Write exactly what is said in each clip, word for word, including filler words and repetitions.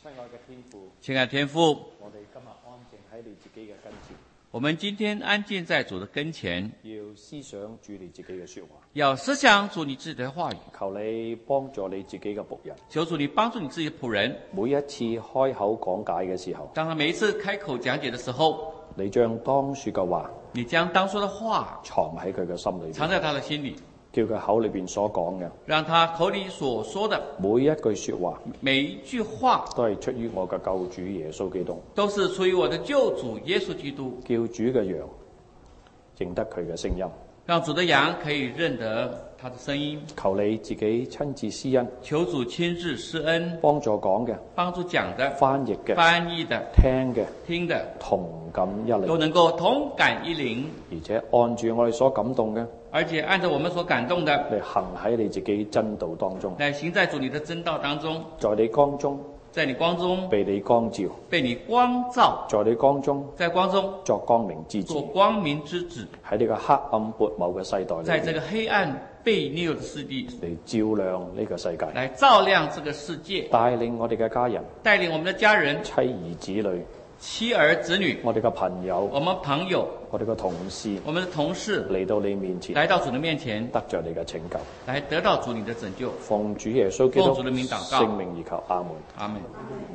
親愛嘅天父， 親愛的天父， 我哋今日安靜喺你自己嘅跟前， 我們今天安靜在主的跟前， 要思想主你自己嘅說話， 要思想主你自己的話語。 求你幫助你自己嘅僕人， 求主你幫助你自己的僕人， 每一次開口講解嘅時候， 當他每一次開口講解的時候， 你將當說嘅話你將當說的話藏喺佢嘅心裏邊， 藏在他的心裏， 叫佢口裏邊所講嘅讓他口裏所說的每一句說話每一句話都係出於我嘅救主耶穌基督， 都是出於我的救主耶穌基督， 叫主嘅羊認得佢嘅聲音， 讓主的羊可以認得他的聲音。 求你自己親自施恩， 求主親自施恩， 幫助講嘅、 幫助講的、 翻譯嘅、 翻譯的、 聽嘅、 聽的同感一靈， 都能夠同感一靈， 而且按住我哋所感動嘅而且按照我們所感動的嚟行喺你自己真道當中， 來行在主你的真道當中， 在你光中， 在你光中被你光照， 被你光照， 在你光中， 在光中作光明之子， 做光明之子， 喺呢個黑暗悖謬嘅世代裏， 在這個黑暗悖謬的世地嚟照亮呢個世界， 來照亮這個世界， 帶領我哋嘅家人、 帶領我們的家人、 妻兒子女、 妻兒子女、 我哋嘅朋友、 我們朋友、 我哋嘅同事， 我們的同事嚟到你面前， 來到主的面前， 得着你嘅拯救， 來得到主你的拯救。 奉主耶穌基督奉主的名禱告， 聖名而求，阿門。 阿門。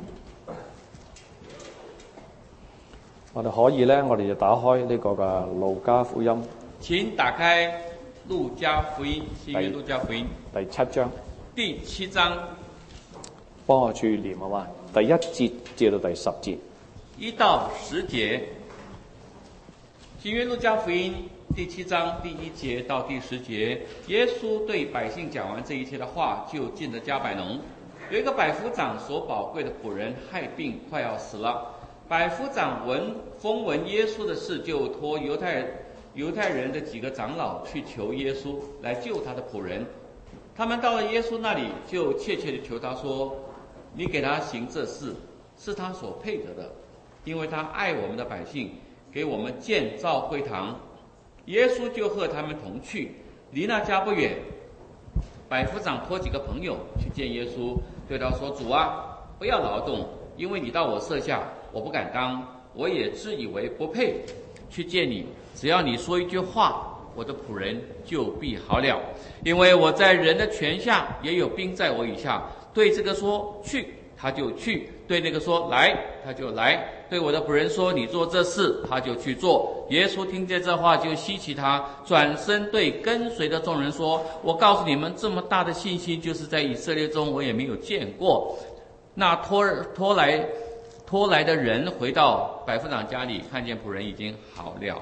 我哋可以咧，我哋就打開呢個嘅路加福音請打開路加福音，新約路加福音第七章， 第七章， 幫我注念好嘛？第一節至到第十節， 一到十節。新約路加福音第七章第一節到第十節，耶穌對百姓講完這一切的話，就進了迦百農。有一個百夫長所寶貴的僕人害病，快要死了。百夫長聞風聞耶穌的事，就托猶太猶太人的幾個長老去求耶穌來救他的僕人。他們到了耶穌那裡，就切切地求他說：你給他行這事，是他所配得的，因為他愛我們的百姓，給我們建造會堂。耶穌就和他們同去，離那家不遠。百夫長託幾個朋友去見耶穌，對他說：主啊，不要勞動，因為你到我舍下，我不敢當，我也自以為不配去見你。只要你說一句話，我的僕人就必好了。因為我在人的權下，也有兵在我以下。對這個說去，他就去；對那個說來，他就來。對我的僕人說你做這事，他就去做。耶穌聽見這話，就希奇他，轉身對跟隨的眾人說：我告訴你們，這麼大的信心，就是在以色列中我也沒有見過。那拖拖來拖來的人回到百夫長家裡，看見僕人已經好了。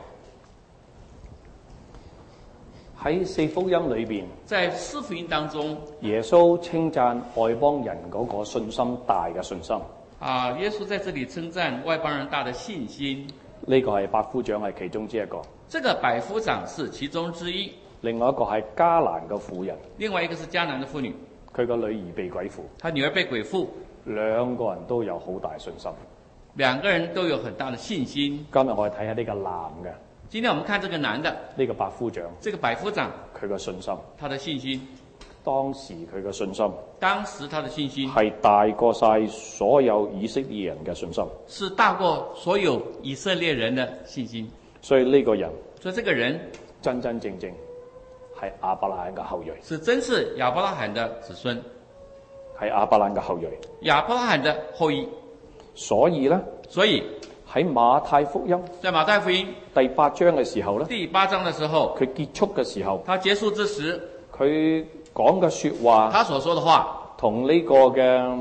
喺四福音裏邊， 在四福音當中， 耶穌稱讚外邦人嗰個信心大嘅信心。 啊，耶穌在這裡稱讚外邦人大的信心。 呢個係百夫長係其中之一個， 這個百夫長是其中之一。 另外一個係迦南嘅婦人， 另外一個是迦南的婦女， 佢個女兒被鬼附， 她女兒被鬼附， 兩個人都有好大信心。 兩個人都有很大的信心。 今日我哋睇下呢個男嘅， 今天我們看這個男的， 呢個百夫長， 這個百夫長， 佢嘅信心， 他的信心， 當時佢嘅信心， 當時他的信心係大過晒所有以色列人嘅信心， 是大過所有以色列人的信心。 所以呢個人， 所以這個人真真正正係亞伯拉罕嘅後裔， 是真是亞伯拉罕的子孫， 係亞伯拉罕嘅後裔， 亞伯拉罕的後裔。 所以呢， 所以喺馬太福音在馬太福音第八章嘅時候呢， 第八章的時候， 佢結束嘅時候， 他結束之時， 佢講嘅說話， 他所說的話， 同呢個嘅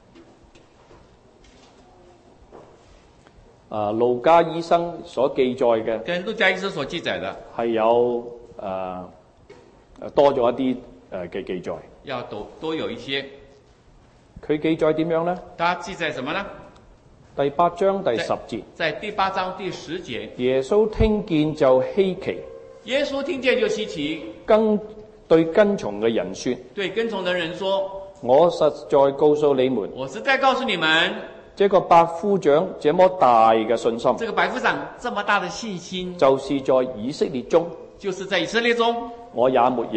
啊路加醫生所記載嘅， 跟路加醫生所記載的係有誒、呃、多咗一啲誒嘅記載， 要多多有一些。 佢記載點樣呢？ 他記載什麼呢？ 第八章第十節， 在第八章第十節， 耶穌聽見就稀奇， 耶穌聽見就稀奇， 跟對跟從嘅人說， 對跟從的人說： 我實在告訴你們， 我實在告訴你們， 這個百夫長這麼大嘅信心， 這個百夫長這麼大的信心， 就是在以色列中， 就是在以色列中， 我也沒有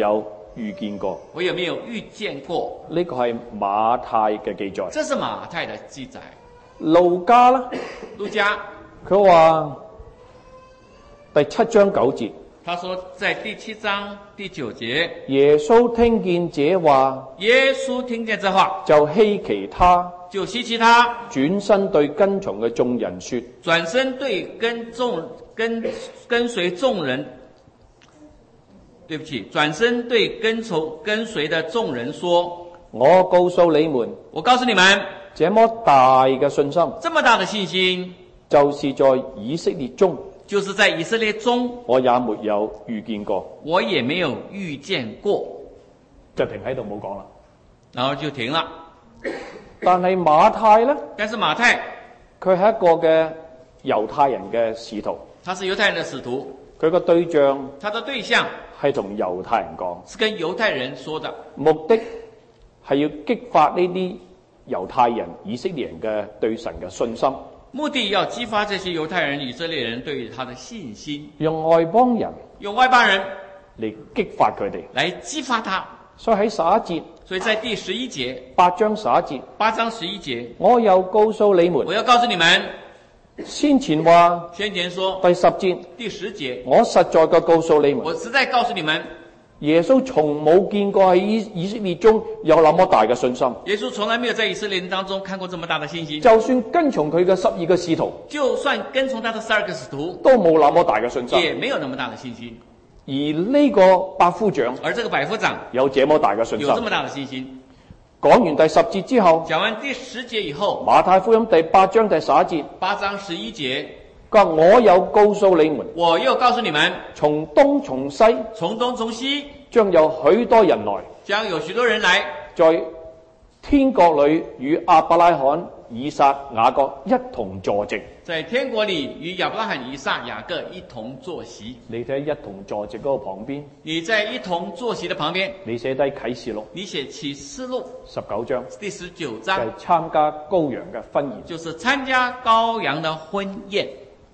遇見過？ 我有沒有遇見過？ 呢個係馬太嘅記載。 這是馬太的記載。 路加啦， 路加佢話第七章九節， 他說在第七章第九節， 耶穌聽見這話， 耶穌聽見這話， 就希奇他， 就希奇他， 轉身對跟從嘅眾人說， 轉身對跟眾跟跟隨眾人，對不起，轉身對跟從跟隨的眾人說， 我告訴你們， 我告訴你們， 這麼大嘅信心， 這麼大的信心， 就是在以色列中， 就是在以色列中， 我也沒有遇見過。 我也沒有遇見過， 就停喺度冇講啦。 然後就停了。 但係馬太呢， 但是馬太佢係一個嘅猶太人嘅使徒， 他是猶太人的使徒， 佢個對象他的對象係同猶太人講， 是跟猶太人說的， 目的係要激發呢啲猶太人、以色列人嘅對神嘅信心， 目的要激發這些猶太人、以色列人對於他的信心， 用外邦人用外邦人嚟激發佢哋， 來激發他。 所以喺十一節， 所以在第十一節， 八章十一節， 八章十一節， 我又告訴你們， 我要告訴你們， 先前話先前說第十節， 第十節， 我實在嘅告訴你們， 我實在告訴你們， 耶穌從冇見過喺以以色列中有那麼大嘅信心。 耶穌從來沒有在以色列人當中看過這麼大的信心。 就算跟從佢嘅十二個使徒， 就算跟從他的十二個使徒， 都冇那麼大嘅信心， 也沒有那麼大的信心。 而呢個百夫長， 而這個百夫長有這麼大嘅信心。 有這麼大的信心。 講完第十節之後， 講完第十節以後， 馬太福音第八章第十一節， 八章十一節， 佢話我有告訴你們， 我又告訴你們， 從東從西， 從東從西， 將有許多人來， 將有許多人來， 在天國裏與亞伯拉罕、以撒、雅各一同坐席。 在天國裏與亞伯拉罕、以撒、雅各一同坐席。 你睇一同坐席嗰個旁邊， 你在一同坐席的旁邊， 你寫低啟示錄， 你寫啟示錄十九章， 第十九就章， 係參加羔羊嘅婚宴， 就是參加羔羊的婚宴。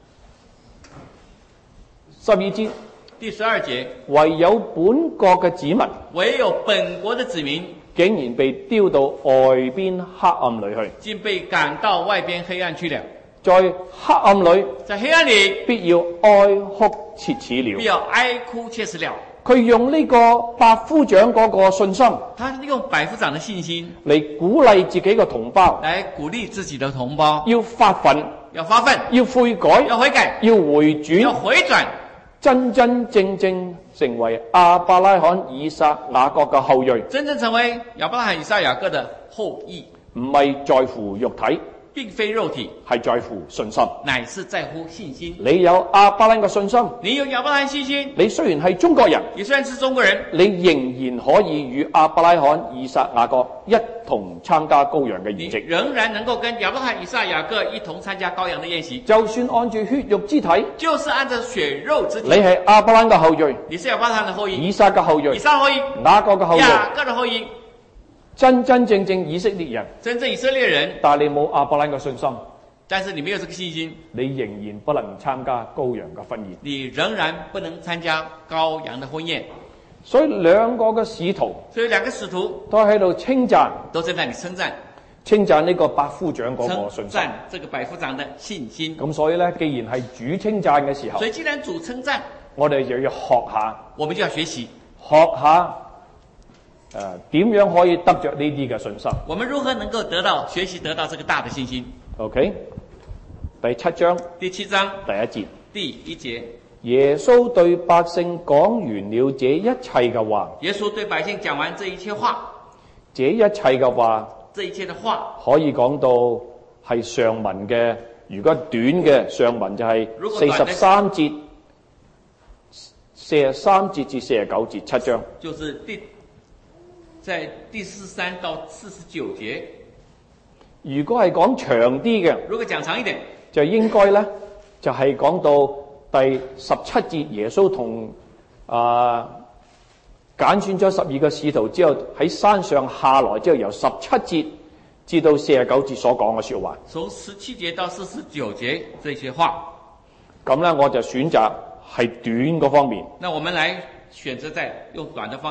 十二節， 第十二節， 唯有本國嘅子民， 唯有本國的子民， 竟然被丟到外邊黑暗裏去， 竟被趕到外邊黑暗去了。 在黑暗裏， 在黑暗裏， 必要哀哭切齒了。 必要哀哭切齒了。 佢用呢個百夫長嗰個信心， 他用百夫長的信心嚟鼓勵自己嘅同胞， 來鼓勵自己的同胞， 要發奮， 要發奮， 要悔改， 要悔改， 要回轉， 要回轉， 真真正正成為亞伯拉罕、以撒、雅各嘅後裔， 真正成為亞伯拉罕、以撒、雅各的後裔， 唔係在乎肉體， 並非肉體， 係在乎信心。 乃是在乎信心。 你有亞伯拉罕嘅信心， 你有亞伯拉罕信心， 你雖然係中國人， 你雖然是中國人， 你仍然可以與亞伯拉罕、以撒、雅各一同參加羔羊嘅你筵席， 仍然能夠跟亞伯拉罕、以撒、雅各一同參加羔羊的宴席。 就算按住血肉之體， 就是按照血肉之體， 你係亞伯拉罕嘅後裔， 你是亞伯拉罕的後裔， 以撒嘅後裔， 以撒的後裔， 雅各嘅後裔， 雅各的後裔， 真真正正以色列人， 真正以色列人， 但係你冇亞伯拉罕嘅信心， 但是你沒有這個信心， 你仍然不能參加羔羊嘅婚宴。 你仍然不能參加羔羊的婚宴。 所以兩個嘅使徒所以兩個使徒都喺度稱讚， 都在那裡稱讚， 稱讚呢個百夫長嗰個稱信心。 讚這個百夫長的信心。 咁所以咧，既然係主稱讚嘅時候所，以既然主稱讚， 我哋就要學下， 我們就要學習， 學下誒點樣可以得着呢啲嘅信心。 我們如何能夠得到學習得到這個大的信心。 OK，第七章第七章第一節， 第一節， 耶穌對百姓講完了這一切嘅話， 耶穌對百姓講完這一切話， 這一切嘅話這一切的話可以講到係上文嘅，如果短嘅上文就係四十三節、四十三節至四十九節七章， 就是第在第四十三到四十九節。 如果係講長啲嘅， 如果講長一點， 就應該咧就係、是、講到第十七節，耶穌同啊揀選咗十二個使徒之後喺山上下來之後，由十七節至到四十九節所講嘅說話。 從十七節到四十九節這些話， 咁咧我就選擇係短嗰方面。 那我們來選擇在用短的方面。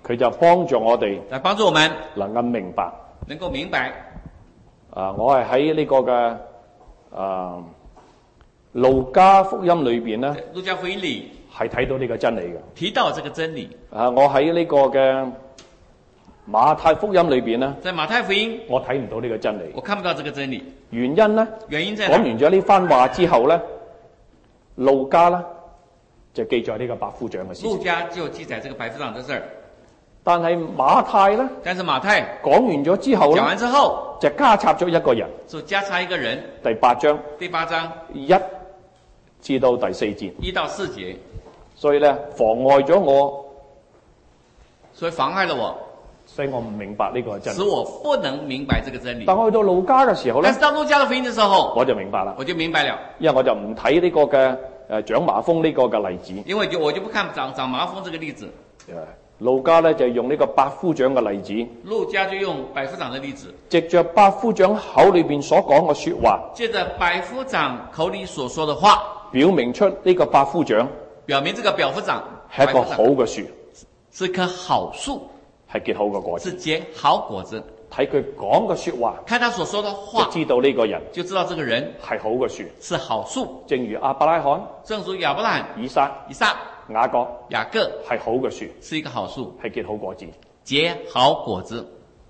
佢就幫助我哋來幫助我們能夠明白。 能夠明白。 啊，我係喺呢個嘅啊路加福音裏邊咧， 路加福音裏係睇到呢個真理嘅。 提到這個真理。 啊，我喺呢個嘅馬太福音裏邊咧， 在馬太福音我睇唔到呢個真理。 我看不到這個真理。 原因咧， 原因在講完咗呢番話之後咧，路加咧就記載呢個百夫長嘅事路情。 加就記載這個百夫長的事兒。 但係馬太咧， 但是馬太講完咗之後咧， 講完之後就加插咗一個人。 就加插一個人。 第八章第八章一至到第四節， 一到四節， 所以咧妨礙咗我， 所以妨礙了我， 所以我唔明白呢個真理。 使我不能明白這個真理。 但我去到路加嘅時候咧但是，到路加的福音的時候， 我就明白啦， 我就明白了， 因為我就唔睇呢個嘅誒長麻風呢個嘅例子。 因為就我就不看長長麻風這個例子。 誒路加咧就用呢個百夫長嘅例子， 路加就用百夫長的例子， 藉着百夫長口裏邊所講嘅說話， 借着百夫長口裏所說的話， 表明出呢個百夫長表明這個百夫長係一個好嘅樹， 是棵好樹， 係結好嘅果子。 是結好果子。 睇佢講嘅說話， 看他所說的就話， 知道呢個人就知道這個人係好嘅樹。 是好樹。 正如亞伯拉罕、 正如亞伯蘭、 以撒、 以撒、 雅各雅各係好嘅樹， 是一個好樹， 係結好果子。 結好果子。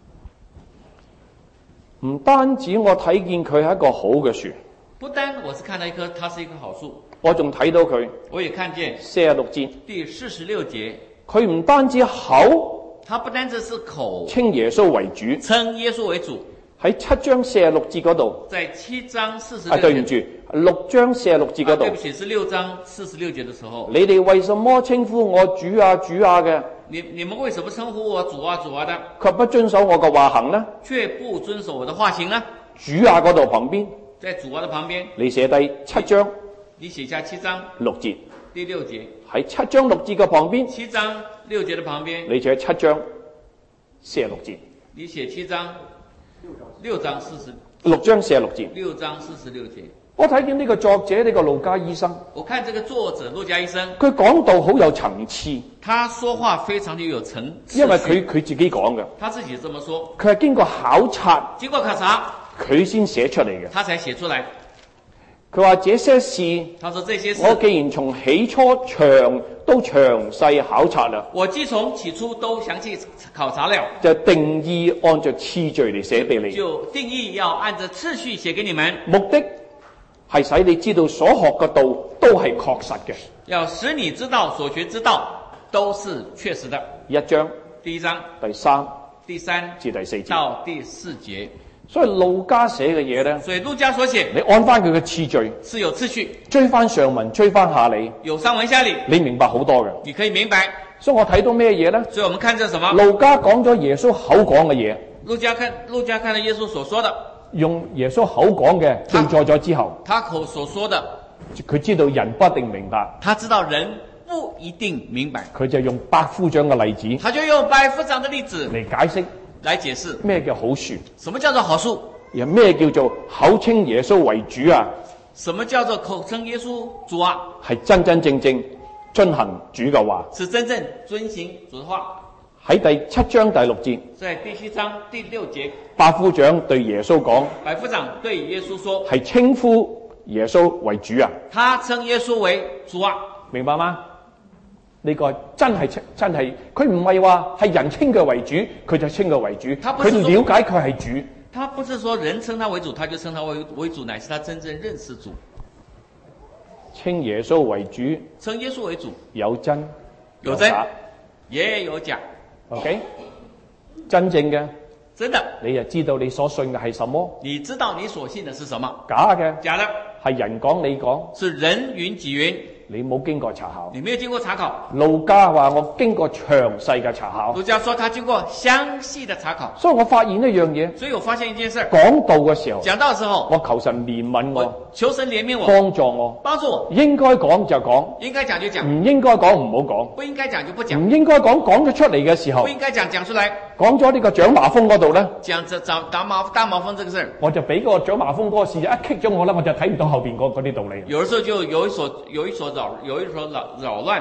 唔單止我睇見佢係一個好嘅樹， 不單我是看到一棵，它是一棵好樹， 我仲睇到佢我也看見四十六節， 第四十六節， 佢唔單止口它不單只是口稱耶穌為主， 稱耶穌為主， 喺七章四十六節嗰度， 在七章四十啊六節， 對唔住，六章四十六節嗰啊， 度對不，起，是六章四十六節的時候， 你哋為什麼稱呼我主啊主啊嘅， 你你們為什麼稱呼我主啊主啊的， 卻不遵守我嘅話行呢？ 卻不遵守我的話行呢？ 主啊嗰度旁邊， 在主啊的旁邊， 你寫第七章你寫下七章六節， 第六節， 喺七章六節嘅旁邊， 七章六節的旁邊， 你寫七章四十六節， 你寫七章六章四十六章四十六節。 六章四十六節。 我睇見呢個作者呢、這個路加醫生， 我看這個作者路加醫生， 佢講道好有層次， 他說話非常的有層次， 因為佢佢自己講嘅， 他自己這麼說， 佢係經過考察， 經過考察， 佢先寫出嚟嘅。 他才寫出來。 佢話這些事， 他說這些事， 我既然從起初詳都詳細考察啦， 我既從起初都詳細考察了， 就定義按照次序嚟寫俾你， 就定義要按照次序寫給你們， 目的係使你知道所學嘅道都係確實嘅。 要使你知道所學之道都是確實的。 一章第一章第三第三至第四節， 到第四節， 所以路加寫嘅嘢呢， 所以路加所寫你按翻佢嘅次序， 是有次序， 追翻上文，追翻下理， 有上文下理， 你明白好多嘅。 你可以明白。 所以我睇到咩嘢呢？ 所以我們看這什麼？ 路加講咗耶穌口講嘅嘢， 路加看路加看了耶穌所說的， 用耶穌口講嘅記載咗之後， 他口所說的， 佢知道人不一定明白， 他知道人不一定明白， 佢就用百夫長嘅例子他就用百夫長的例子嚟解釋來解釋咩叫好樹， 什麼叫做好樹， 又咩叫做口稱耶穌為主啊？ 什麼叫做口稱耶穌主啊？ 係真真正正遵行主嘅話。 是真正遵行主的話。 喺第七章第六節， 在第七章第六節， 百夫長對耶穌講， 百夫長對耶穌說， 係稱呼耶穌為主啊， 他稱耶穌為主啊， 明白嗎？呢、個真係真係，佢唔係話係人稱佢為主，佢就稱佢為主，佢了解佢係主。 他不是說人稱他為主，他就稱他為為主，乃是他真正認識主。 稱耶穌為主， 稱耶穌為主， 有真有真假， 也有假。 OK，真正嘅， 真的， 你就知道你所信嘅係什麼； 你知道你所信的是什麼。 假嘅， 假的， 係人講你講， 是人云己云， 你冇經過查考。 你沒有經過查考。 路加話我經過詳細嘅查考， 路加說他經過詳細的查考， 所以我發現一樣嘢， 所以我發現一件事， 講道嘅時候， 講道的時候， 我求神憐憫我， 我求神憐憫我， 幫助我， 幫助我， 應該講就講， 應該講就講， 唔應該講唔好講， 不應該講就不講， 唔應該講講咗出嚟嘅時候不，應該講講出來， 講咗呢個長麻風嗰度咧， 講這長打麻大麻風這個事兒， 我就俾嗰個長麻風嗰個事一棘咗我啦，我就睇唔到後邊嗰嗰啲道理。 有的時候就有一所有一所擾有一所擾擾亂，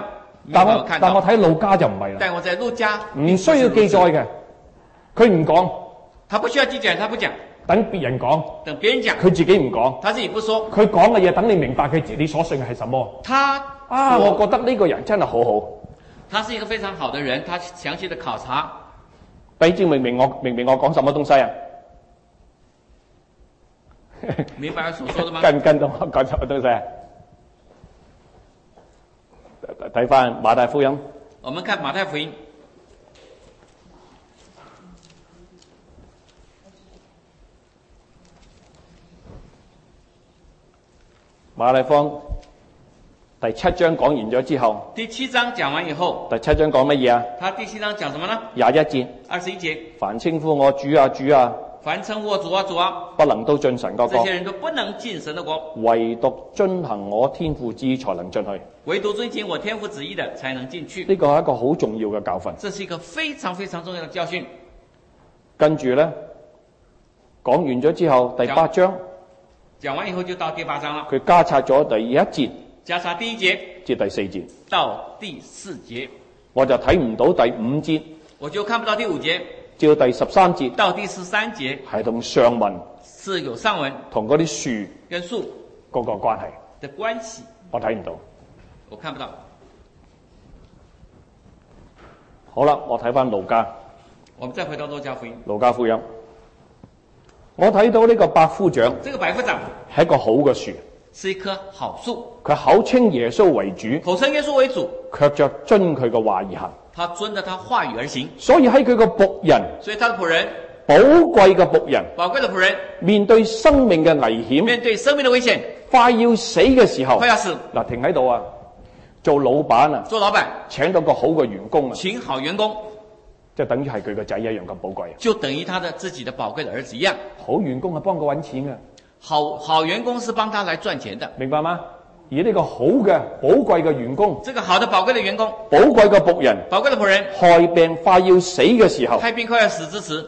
但我沒有看到。 但我睇路加就唔係啦， 但我在路加唔需要記載嘅，佢唔講， 他不需要記載，他不講， 等別人講， 等別人講， 佢自己唔講， 他自己不說。 佢講嘅嘢等你明白佢你所信嘅係什麼。 他啊，我覺得呢個人真係好好。 他是一個非常好的人，他詳細的考察。 弟兄明唔明我明唔明我講什麼東西啊？ 明白我所說的嗎？ 跟唔跟到我講什麼東西啊？睇翻馬太福音， 我們看馬太福音， 馬太福音第七章講完咗之後， 第七章講完以後， 第七章講乜嘢啊？ 他第七章講什麼呢？ 廿一節， 二十一節， 凡稱呼我主啊主啊， 凡稱呼我主啊主啊， 不能都進神個國這些，人都不能進神的國， 唯獨遵行我天父旨意才能進去。 唯獨遵行我天父旨意的才能進去。 呢個係一個好重要嘅教訓。 這是一個非常非常重要的教訓。 跟住呢，講完咗之後，第八章講完以後就到第八章了， 佢加插咗第一節加插第一節至第四節， 到第四節， 我就睇唔到第五節我就看不到第五節至到第十三節， 到第十三節係同上文是有上文同嗰啲樹跟樹嗰個關係， 的關係， 我睇唔到。 我看不到。 好啦，我睇翻路加， 我們再回到路加福音， 路加福音，我睇到呢個百夫長這個百夫長係一個好嘅樹， 是一棵好樹， 佢口稱耶穌為主， 口稱耶穌為主， 卻着遵佢嘅話而行， 他遵着他話語而行， 所以喺佢個僕人， 所以他的僕人， 寶貴嘅僕人， 寶貴的僕人， 面對生命嘅危險， 面對生命的危險， 快要死嘅時候， 快要死， 嗱停喺度啊！做老闆啊， 做老闆請到個好嘅員工啊， 請好員工， 即係等於係佢個仔一樣咁寶貴。 就等於他的自己的寶貴的兒子一樣。 好員工係幫佢揾錢嘅， 好好員工是幫他來賺錢的， 明白嗎？而呢個好嘅寶貴嘅員工， 這個好的寶貴的員工， 寶貴嘅僕人， 寶貴的僕人， 害病快要死嘅時候， 害病快要死之時，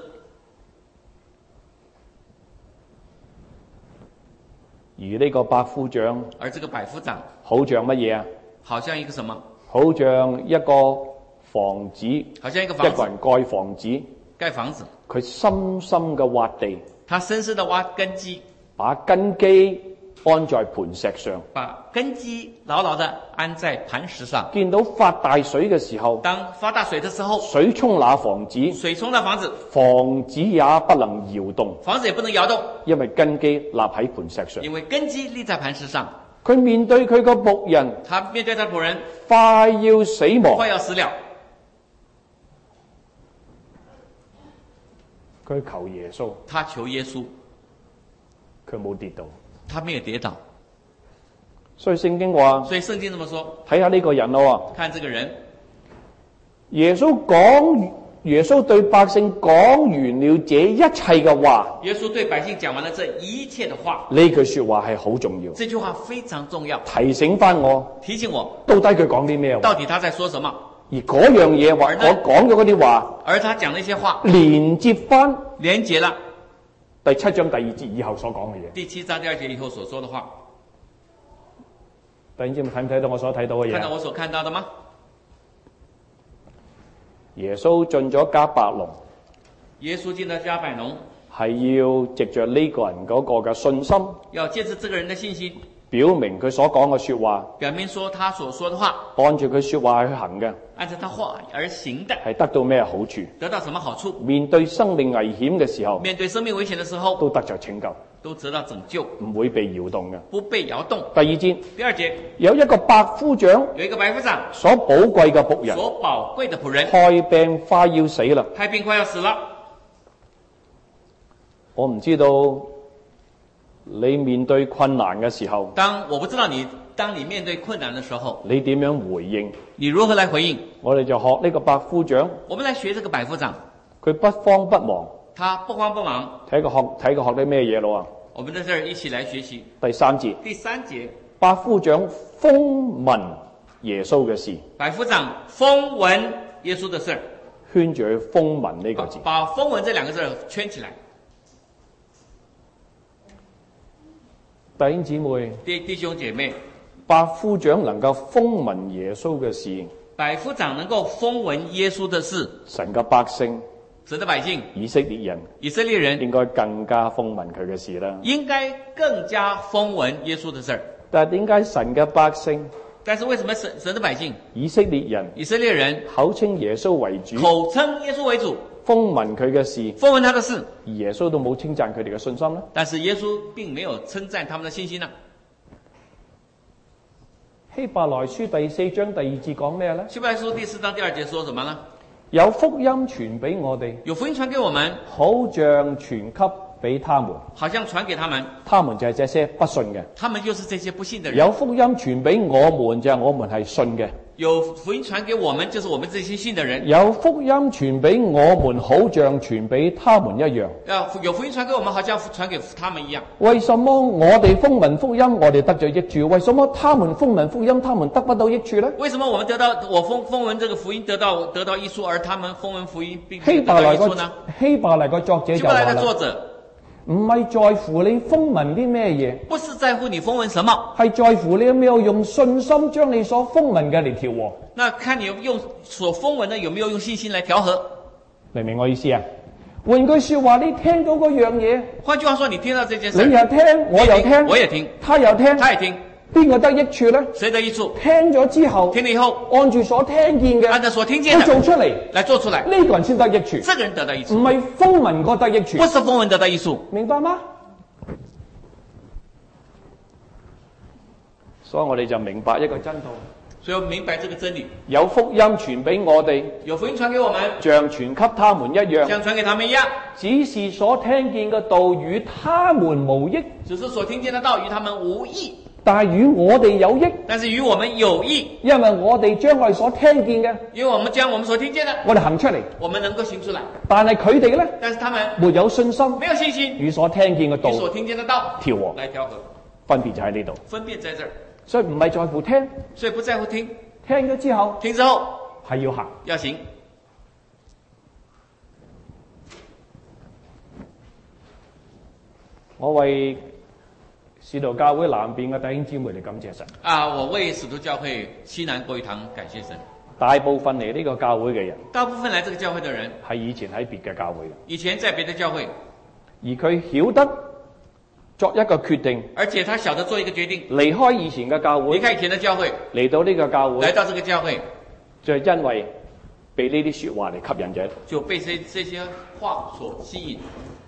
而呢個百夫長， 而這個百夫長好像乜嘢啊？ 好像一個什麼？ 好像一個房子， 好像一個一房子， 個人蓋房子， 蓋房子， 佢深深嘅挖地， 他深深的挖根基， 把根基安在磐石上。 把根基牢牢的安在磐石上。 見到發大水嘅時候， 當發大水的時候， 水沖那房子， 水沖那房子， 房子也不能搖動， 房子也不能搖動， 因為根基立喺磐石上。 因為根基立在磐石上。 佢面對佢個僕人， 他面對他僕人快要死亡， 快要死了， 佢求耶穌， 他求耶穌， 佢冇跌倒， 他沒有跌倒。 所以聖經話， 所以聖經這麼說， 睇下呢個人咯。 看這個人， 耶穌講，耶穌對百姓講完了這一切嘅話， 耶穌對百姓講完了這一切的話， 呢句說話係好重要， 這句話非常重要， 提醒翻我， 提醒我到底佢講啲咩話， 到底他在說什麼。 而嗰樣嘢話，我講咗嗰啲話， 而他講那些話， 連接翻連結了第七章第二節以後所講嘅嘢。 第七章第二節以後所說的話。 弟兄姊妹睇唔睇到我所睇到嘅嘢？ 看到我所看到的嗎？ 耶穌進咗迦百農， 耶穌進了迦百農， 係要藉着呢個人嗰個嘅信心， 要借着這個人的信心， 表明佢所講嘅說話， 表明說他所說的話， 按住佢說話去行嘅， 按照他話而行的， 係得到咩好處？ 得到什麼好處？ 面對生命危險嘅時候， 面對生命危險的時候， 都得着拯救， 都得到拯救， 唔會被搖動嘅。 不被搖動。 第二節， 第二節， 有一個百夫長， 有一個百夫長， 所寶貴嘅僕人， 所寶貴的僕人， 害病快要死啦。 害病快要死了。 我唔知道你面對困難嘅時候， 當我不知道你，當你面對困難的時候， 你點樣回應？ 你如何來回應？ 我哋就學呢個百夫長， 我們來學這個百夫長， 佢不慌不忙。 他不慌不忙。 睇個學睇個學啲咩嘢咯？ 我們在這兒一起來學習。 第三節， 第三節， 百夫長風聞耶穌嘅事， 百夫長風聞耶穌的事， 圈住佢風聞呢個字。 把風聞這兩個字圈起來。 弟兄姊妹， 弟弟兄姐妹， 百夫長能夠風聞耶穌嘅事， 百夫長能夠風聞耶穌的事， 神嘅百姓、 神的百姓、 以色列人、 以色列人應該更加風聞佢嘅事啦。 應該更加風聞耶穌的事。 但係點解神嘅百姓、 但是為什麼神神的百姓、 以色列人、 以色列人口稱耶穌為主， 口稱耶穌為主， 風聞佢嘅事， 風聞他的事， 而耶穌都冇稱讚佢哋嘅信心呢？ 但是耶穌並沒有稱讚他們的信心呢？ 希伯來書第四章第二節講咩呢？ 希伯來書第四章第二節說什麼呢？ 有福音傳俾我哋， 有福音傳給我們， 好像傳給俾他們， 好像傳給他們， 他們就係這些不信嘅。 他們就是這些不信的人。 有福音傳俾我們就係我們係信嘅。 有福音傳給我們，就是我們這些信的人。 有福音傳俾我們，好像傳俾他們一樣。 有福音傳給我們，好像傳給他們一樣。 為什麼我哋風聞福音，我哋得咗益處？為什麼他們風聞福音，他們得不到益處呢？ 為什麼我們得到我風風聞這個福音得到得到益處，而他們風聞福音並希沒有得伯來個到益處呢？ 希伯來個作者希伯來就話啦， 的作者唔係在乎你風聞啲咩嘢， 不是在乎你風聞什麼， 係在乎你有沒有用信心將你所風聞嘅嚟調和。 那看你用所風聞的有沒有用信心來調和。 明唔明我意思啊？換句說話，你聽到嗰樣嘢， 換句話說，你聽到這件事， 你又聽，我又聽， 我也聽， 他又聽， 他也聽， 邊個得益處呢？ 誰得益處？ 聽咗之後， 聽了以後， 按住所聽見嘅， 按照所聽見的去做出嚟， 來做出來， 呢個人先得益處， 這個人得到益處， 唔係風聞個得益處， 不是風聞得到益處， 明白嗎？所以我哋就明白一個真道， 所以我明白這個真理。 有福音傳俾我哋， 有福音傳給我們， 像傳給他們一樣， 像傳給他們一樣， 只是所聽見嘅道與他們無益， 只是所聽見的道與他們無益， 但係與我哋有益， 但是與我們有益， 因為我哋將我哋所聽見嘅， 因為我們將我們所聽見的， 我哋行出嚟， 我們能夠行出來。 但係佢哋咧， 但是他們沒有信心， 沒有信心， 與所聽見嘅道與所聽見的道調和， 來調和， 分別就喺呢度。 分別在這兒， 所以唔係在乎聽， 所以不在乎聽， 聽咗之後聽之後係要行。 要行。 我為使徒教會南邊嘅弟兄姊妹嚟感謝神。 啊，我為使徒教會西南國語堂感謝神。 大部分嚟呢個教會嘅人， 大部分來這個教會的人， 係以前喺別嘅教會嘅， 以前在別的教會， 而佢曉得作一個決定， 而且他曉得做一個決定， 離開以前嘅教會， 離開以前的教會， 嚟到呢個教會， 來到這個教會， 就係因為被呢啲說話嚟吸引咗， 就被這這些話所吸引。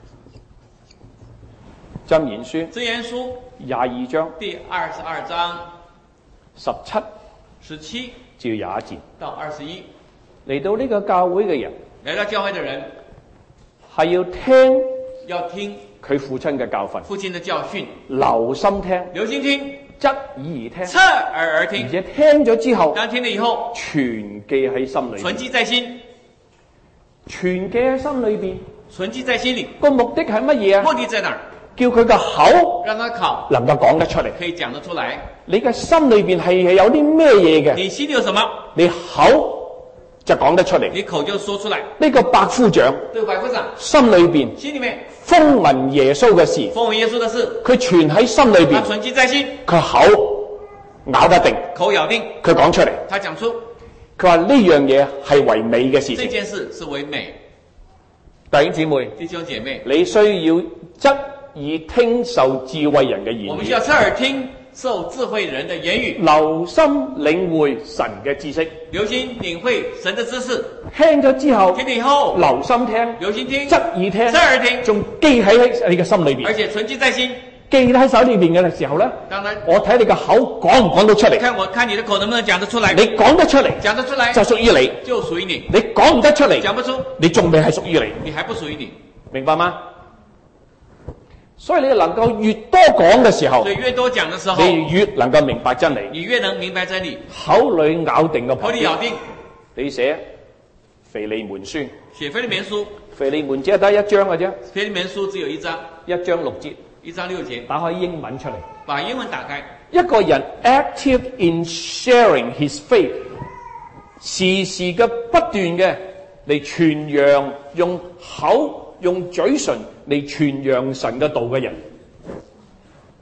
箴言書箴言書廿二章第二十二章十七十七至廿一節， 到二十一， 嚟到呢個教會嘅人， 來到教會的人係要聽要聽佢父親嘅教訓， 父親的教訓， 留心聽， 留心聽， 側耳而聽， 側耳而聽， 而且聽咗之後， 當聽了以後， 存記喺心裏， 存記在心， 存記喺心裏邊， 存記在心裏。 個目的係乜嘢啊？ 目的在哪兒？ 叫佢嘅口讓他考能夠講得出嚟。 可以講得出來。 你嘅心裏邊係係有啲咩嘢嘅？ 你心裏有什麼？ 你口就講得出嚟。 你口就說出來。 呢個百夫長， 這個百夫長心裏邊心裏面風聞耶穌嘅事， 風聞耶穌的事， 佢存喺心裏邊， 他存記在心， 佢口咬得定， 口咬定， 佢講出嚟。 他講出， 佢話呢樣嘢係為美嘅事這情。 件事是為美。 弟兄姊妹， 弟兄姐妹， 你需要側耳聽受智慧人嘅言我們需要語， 側耳聽受智慧人的言語， 留心領會神嘅知識。 留心領會神的知識。 聽咗之後， 聽了以後， 留心聽， 留心聽， 側耳聽， 側耳聽， 仲記喺你嘅心裏邊， 而且存記在心。 記喺手裏邊嘅時候咧， 當然， 我睇你嘅口講唔講到出嚟。 看我看你的口能不能講得出來。 你講得出嚟， 講得出來就屬於你； 就屬於你。 你講唔得出嚟， 講不出， 你仲未係屬於你， 你還不屬於你。 明白嗎？所以你能夠越多講嘅時候所，以越多講的時候， 你越能夠明白真理。 你越能明白真理。 口裏咬定嘅口裏咬定， 你寫腓利門書， 寫腓利門書， 腓利門只係得一章嘅啫， 腓利門書只有一章， 一章六節， 一章六節。 打開英文出嚟。 把英文打開， 一個人 active in sharing his faith，時時嘅不斷嘅嚟傳揚，用口用嘴唇嚟傳揚神嘅道嘅人，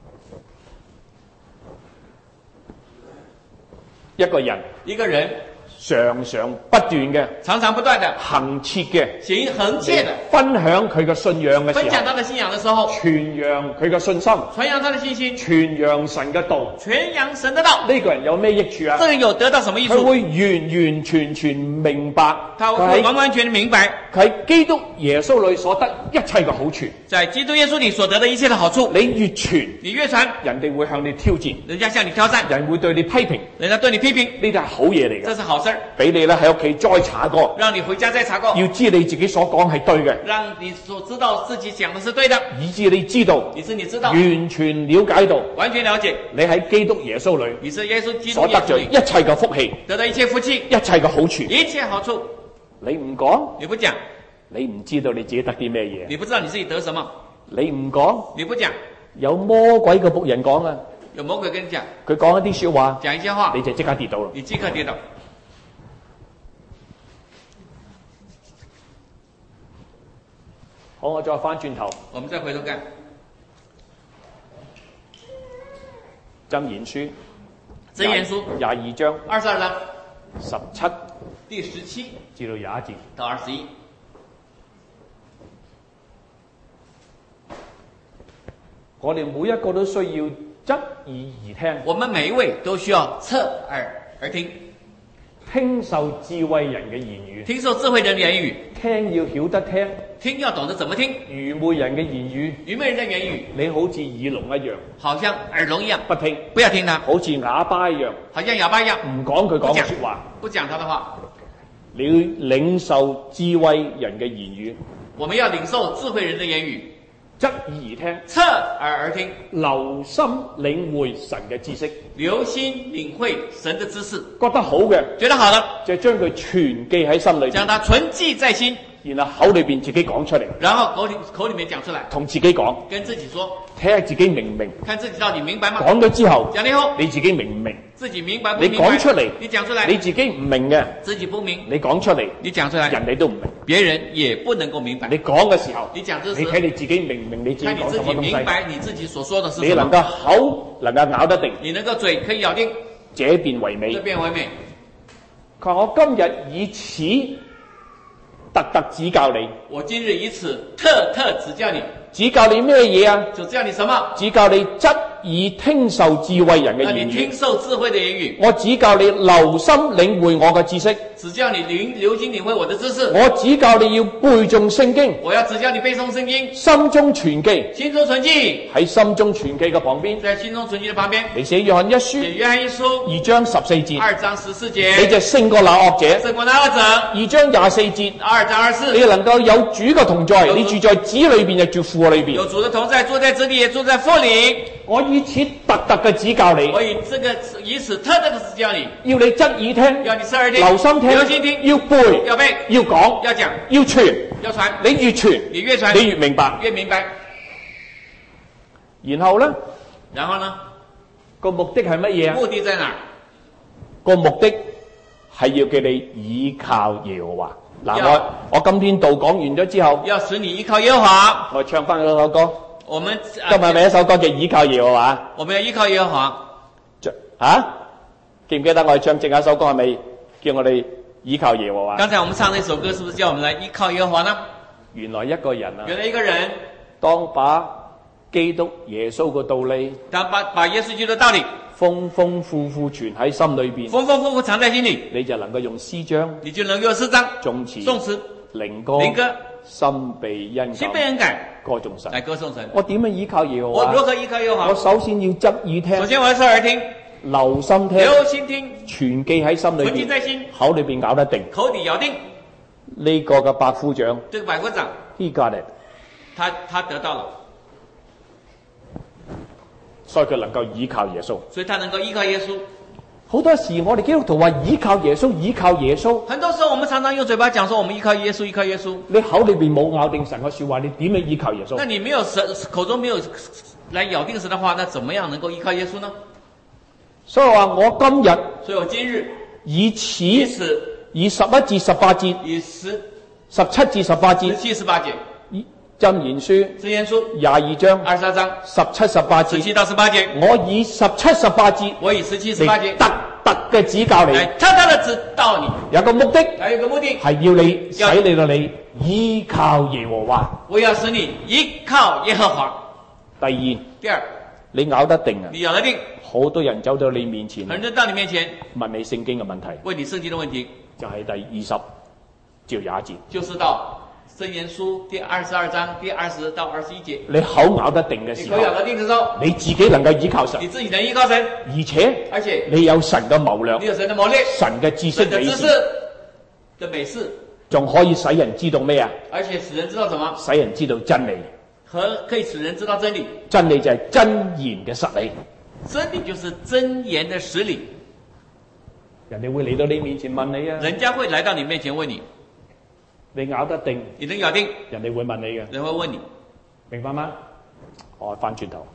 一個人一個人常常不斷嘅、 常常不斷的行切嘅、 行橫切的分享佢嘅信仰嘅時候， 分享他的信仰的時候， 傳揚佢嘅信心， 傳揚他的信心， 傳揚神嘅道， 傳揚神的道。 呢個人有咩益處啊？ 這個人有得到什麼益處？ 佢會完完全全明白， 他會完完全全明白佢喺基督耶穌裏所得一切嘅好處。 在基督耶穌裏所得的一切的好處， 你越傳， 你越傳， 人哋會向你挑戰， 人家向你挑戰， 人會對你批評， 人家對你批評， 呢啲係好嘢嚟嘅。 這是好事， 俾你咧喺屋企再查過， 讓你回家再查過， 要知你自己所講係對嘅， 讓你所知道自己講的是對的， 以致你知道， 以致你知道， 完全了解到， 完全了解， 你喺基督耶穌裏， 你是耶穌基督所得着耶穌裏一切嘅福氣， 得到一切福氣， 一切嘅好處， 一切好處， 你唔講， 你不講， 你唔知道你自己得啲咩嘢， 你不知道你自己得什麼， 你唔講， 你不講， 有魔鬼嘅僕人講啊， 有魔鬼跟你講， 佢講一啲說話， 講一些話， 你就即刻跌倒啦。 你即刻跌倒。 好，我再翻轉頭， 我們再回頭看箴言書， 箴言書廿二章二十二章十七第十七至到廿一節到二十一。 我哋每一個都需要側耳而聽， 我們每一位都需要側耳而聽， 聽受智慧人嘅言語， 聽受智慧人的言語， 聽要曉得聽， 聽要懂得怎麼聽。 愚昧人嘅言語， 愚昧人的言語， 你好似耳聾一樣， 好像耳聾一樣， 不聽， 不要聽他， 好似啞巴一樣， 好像啞巴一樣， 唔講佢講嘅說話， 不講他的話。 你要領受智慧人嘅言語， 我們要領受智慧人的言語， 側耳而聽， 側耳而聽， 留心領會神嘅知識， 留心領會神的知識， 覺得好嘅， 覺得好的， 就將佢存記喺心裏， 將它存記在心， 然後口裏邊自己講出嚟， 然後口裏口裏面講出來， 同自己講， 跟自己說， 睇下自己明唔明， 看自己到底明白嗎？ 講咗之後， 講了以後， 你自己明唔明？ 自己明白不你明白？ 講出嚟， 你講出來， 你自己唔明嘅， 自己不明， 你講出嚟， 你講出來， 人哋都唔明， 別人也不能夠明白。 你講嘅時候， 你講這時， 你睇你自己明唔明你自己看你自己講什麼東西？ 明白你自己所說的是什麼？ 你能夠口能夠咬得定， 你能夠嘴可以咬定， 這便為美。 這便為美。 佢話我今日以此特特指教你， 我今日以此特特指教你， 指教你咩嘢啊？ 指教你什麼？ 指教你側耳聽受智慧人嘅讓言你聽語。 受智慧的言語。 我指教你留心領會我嘅知識。 指教你留留心領會我的知識。 我指教你要背誦聖經。 我要指教你背誦聖經。 心中存記。 心中存記。 喺心中存記嘅旁邊。 在心中存記的旁邊。 你寫約翰一書。 寫約翰一書。 二章十四節。 二章十四節。 你就勝過那惡者。 勝過那惡者。 二章廿四節。 二章二四。 你能夠有主嘅同在，你住在子裏邊，就住父裏邊。 有主的同在，住在子裏，也住在父裏。 我以此特特嘅指教你。 我以這個以此特特的指教你。 要你側耳聽。 要你側耳聽。 留心聽。 留心聽。 要背。 要背。 要講。 要講。 要傳。 要傳。 你越傳， 你越傳， 你越明白。 越明白。 然後呢？ 然後呢？ 個目的係乜嘢啊？ 目的在哪？ 個目的係要叫你倚靠耶和華。嗱，我我今天道講完咗之後， 要使你依靠耶和華。 我唱翻嗰首歌。 我們今日咪一首歌叫倚靠耶和華。 我們要依靠耶和華。 啊？記唔記得我哋唱正一首歌係咪叫我哋倚靠耶和華？ 剛才我們唱那首歌，是不是叫我們來依靠耶和華呢？ 原來一個人啊， 原來一個人， 當把基督耶穌嘅道理， 當把把耶穌基督的道理豐豐富富存喺心裏邊， 豐豐富富藏在心裏， 你就能夠用詩章， 你就能夠詩章、 頌詞、 頌詞、 靈歌、 靈歌、 心被恩心被恩感， 歌頌神， 來歌頌神。 我點樣依靠耶和華？ 我如何依靠耶和華？ 我首先要側耳聽， 首先我要側耳聽， 留心聽， 留心聽， 存記喺心裏存記在心， 口裏邊咬得定， 口底咬定。 呢個嘅百夫長， 這個百夫長 he got it， 他他得到了， 所以佢能夠依靠耶穌， 所以他能夠依靠耶穌。 好多時我哋基督徒話依靠耶穌，依靠耶穌。 很多時候我們常常用嘴巴講說我們依靠耶穌，依靠耶穌。 你口裏邊冇咬定神嘅說話，你點樣依靠耶穌？ 那你沒有神口中沒有來咬定神的話，那怎麼樣能夠依靠耶穌呢？ 所以話我今日， 所以我今日以此以此以十一至十八節， 以十十七至十八節， 十七十八節， 箴言書箴言書廿二章二十二章十七十八節， 十七到十八節， 我以十七十八節， 我以十七十八節特特嘅指教你， 來特特的指導你， 有個目的還有一個目的， 係要你使你到你依靠耶和華。 我要使你依靠耶和華。 第二， 第二， 你咬得定啊！ 你咬得定， 好多人走到你面前， 很多人到你面前問你聖經嘅問題， 問你聖經的問題， 就係第二十至廿一節， 就是到箴言書第二十二章第二十到二十一節。 你口咬得定嘅時候， 你口咬得定的時候， 你自己能夠依靠神， 你自己能依靠神， 而且而且你有神嘅謀略你，有神的謀略， 神嘅知識美神的知識事， 的美事， 仲可以使人知道咩啊？ 而且使人知道什麼？ 使人知道真理。 和可以使人知道真理。 真理就係真言嘅實理。 真理就是真言的實理。 人哋會嚟到你面前問你啊， 人家會來到你面前問你， 你咬得定， 你能咬定， 人哋會問你嘅， 人會問你， 明白嗎？我翻轉頭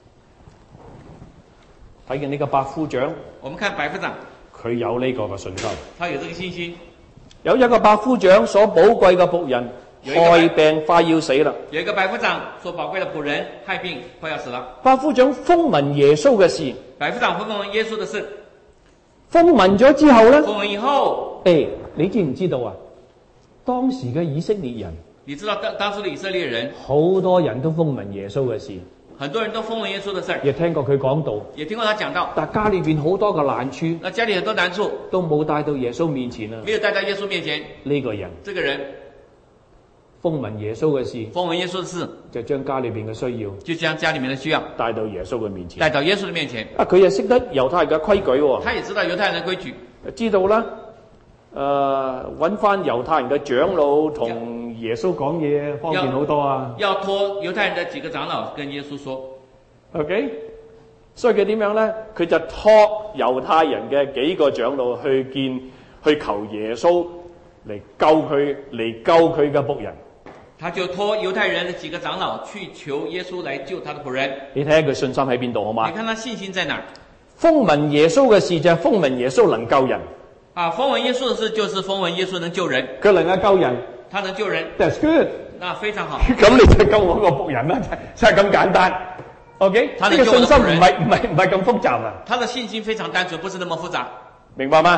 睇見呢個百夫長， 我們看百夫長， 佢有呢個嘅信心。 他有這個信心。 有一個百夫長所寶貴嘅僕人，害病快要死啦。 有一個百夫長所寶貴的僕人害病快要死了。 百夫長風聞耶穌嘅事， 百夫長風聞耶穌的事， 風聞咗之後咧， 風聞以後， 誒，你知唔知道啊？當時嘅以色列人， 你知道當當時的以色列人， 好多人都風聞耶穌嘅事， 很多人都風聞耶穌的事， 亦聽過佢講道， 也聽過他講道。 但家裏邊好多嘅難處， 那家裏很多難處都冇帶到耶穌面前啊。 沒有帶到耶穌面前。 呢個人這個人風聞耶穌嘅事， 風聞耶穌的事， 就將家裏邊嘅需要就將家裏面的需要帶到耶穌嘅面前。 帶到耶穌的面前。 啊，佢又識得猶太人嘅規矩喎， 他也知道猶太人的規矩， 知道啦。誒、呃，揾翻猶太人嘅長老同耶穌講嘢，方便好多啊。 要託猶太人的幾個長老跟耶穌說。 OK，所以佢點樣咧？佢就託猶太人嘅幾個長老去見，去求耶穌嚟救佢，嚟救佢嘅僕人。 他就託猶太人的幾個長老去求耶穌來救他的僕人。 你睇下佢信心喺邊度好嘛？ 你看他信心在哪？ 風聞耶穌嘅事就係風聞耶穌能救人。 啊，風聞耶穌的事就是風聞耶穌能救人。 佢能夠救人， 他能救人。 That's good。 那非常好。 咁你就救我個僕人啦，就係咁簡單。OK，呢個信心唔係唔係唔係咁複雜啊。 他的信心非常單純，不是那麼複雜。 明白嗎？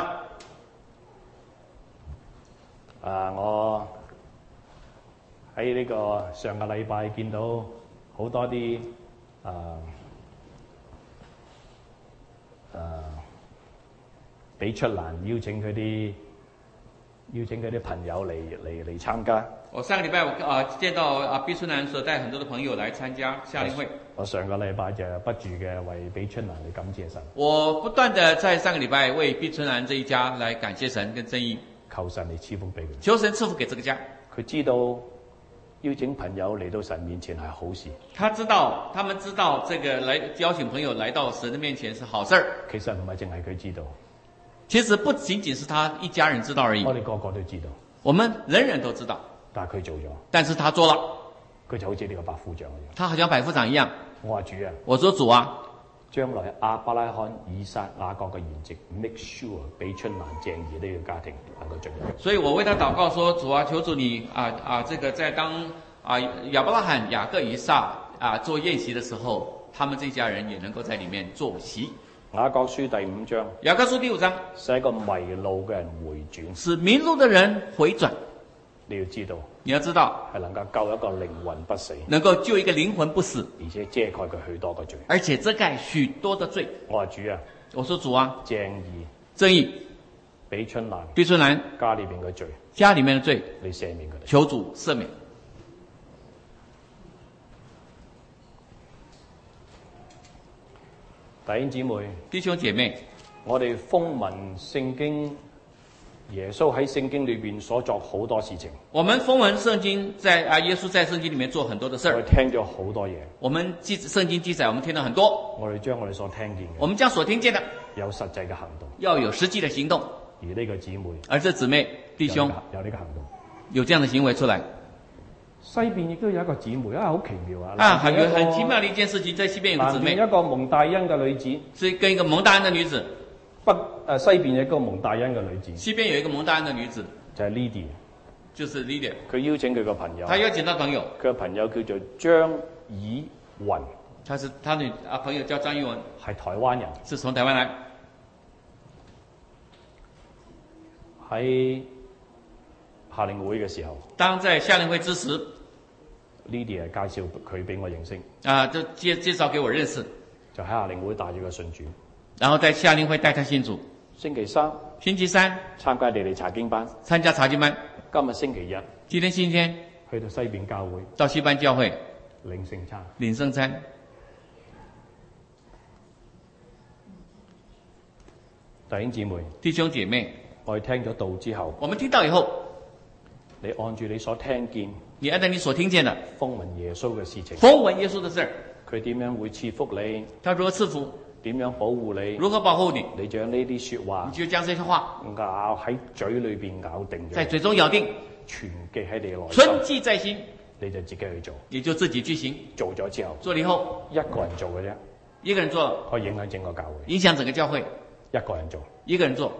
啊，我喺呢個上個禮拜見到好多啲啊啊俾出蘭邀請佢啲邀請佢啲朋友嚟嚟嚟參加。 我上個禮拜我啊、呃、見到啊畢春蘭所帶很多的朋友來參加夏令會。 我上個禮拜就不住嘅為畢春蘭嚟感謝神。 我不斷的在上個禮拜為畢春蘭這一家來感謝神跟正義。 求神嚟賜福俾佢。 求神賜福給這個家。 佢知道邀請朋友嚟到神面前係好事。 他知道，他們知道這個來邀請朋友來到神的面前是好事兒。 其實唔係淨係佢知道。 其實不僅僅是他一家人知道而已。 我哋個個都知道。 我們人人都知道。 但係佢做咗。 但是他做了。 佢就好似呢個百夫長一樣。 他好像百夫長一樣。 我話主啊。 我說主啊。 將來亞伯拉罕、以撒、雅各嘅筵席 ，make sure 俾春蘭鄭怡呢個家庭能夠進入。 所以我為他禱告說：主啊，求主你啊啊，這個在當啊亞伯拉罕、雅各、以撒啊做宴席的時候，他們這一家人也能夠在裡面坐席。 雅各書第五章。 雅各書第五章。使一個迷路嘅人回轉。 使迷路的人回轉。 你要知道。 你要知道。係能夠救一個靈魂不死。 能夠救一個靈魂不死。 而且遮蓋佢許多嘅罪。 而且遮蓋許多的罪。 我話主啊。 我說主啊。 正義。 正義。 俾春蘭。 俾春蘭。 家裏邊嘅罪。 家裡面的罪。 你赦免佢哋。 求主赦免。 弟兄姊妹。 弟兄姐妹。 我哋風聞聖經。耶穌喺聖經裏邊所作好多事情。 我們風聞聖經在啊，耶穌在聖經裏面做很多的事。 我哋聽咗好多嘢。 我們記聖經記載，我們聽到很多。 我哋將我哋所聽見嘅。 我們將所聽見的有實際嘅行動。 要有實際的行動。 而呢個姊妹。 而這姊妹弟兄有呢個行動。 有這樣的行為出來。 西邊亦都有一個姊妹啊，好奇妙啊！ 啊，很很奇妙的一件事情，在西邊有個姊妹。 南邊一個蒙大恩嘅女子。 是跟一個蒙大恩的女子。 北誒西邊有一個蒙大恩嘅女子， 西邊有一個蒙大恩嘅女子， 就係 Lydia， 就是 Lydia。 佢邀請佢個朋友， 他邀請到朋友， 佢個朋友叫做張以雲， 他是他女啊朋友叫張以雲， 係台灣人， 是從台灣來。 喺夏令會嘅時候當在夏令會之時， ，Lydia 介紹佢俾我認識， 啊，就介介紹給我認識， 就喺夏令會帶咗個信主。 然後在夏令會帶他信主。 星期三星期三參加你哋查經班， 參加查經班。 今日星期日今天星期天去到西邊教會到西班教會領聖餐。 領聖餐。 弟兄姊妹， 弟兄姐妹， 我哋聽咗道之後， 我們聽到以後， 你按住你所聽見， 你按照你所聽見的風聞耶穌嘅事情， 風聞耶穌的事， 佢點樣會賜福你？ 他如何賜福？ 點樣保護你？ 如何保護你？ 你將呢啲說話， 你就將這些話咬喺嘴裏邊咬定咗， 在嘴中咬定， 存記喺你內心， 存記在心， 你就自己去做。 你就自己去行。 做咗之後， 做了以後， 一個人做嘅啫， 一個人做可以影響整個教會。 影響整個教會， 一個人做， 一個人做。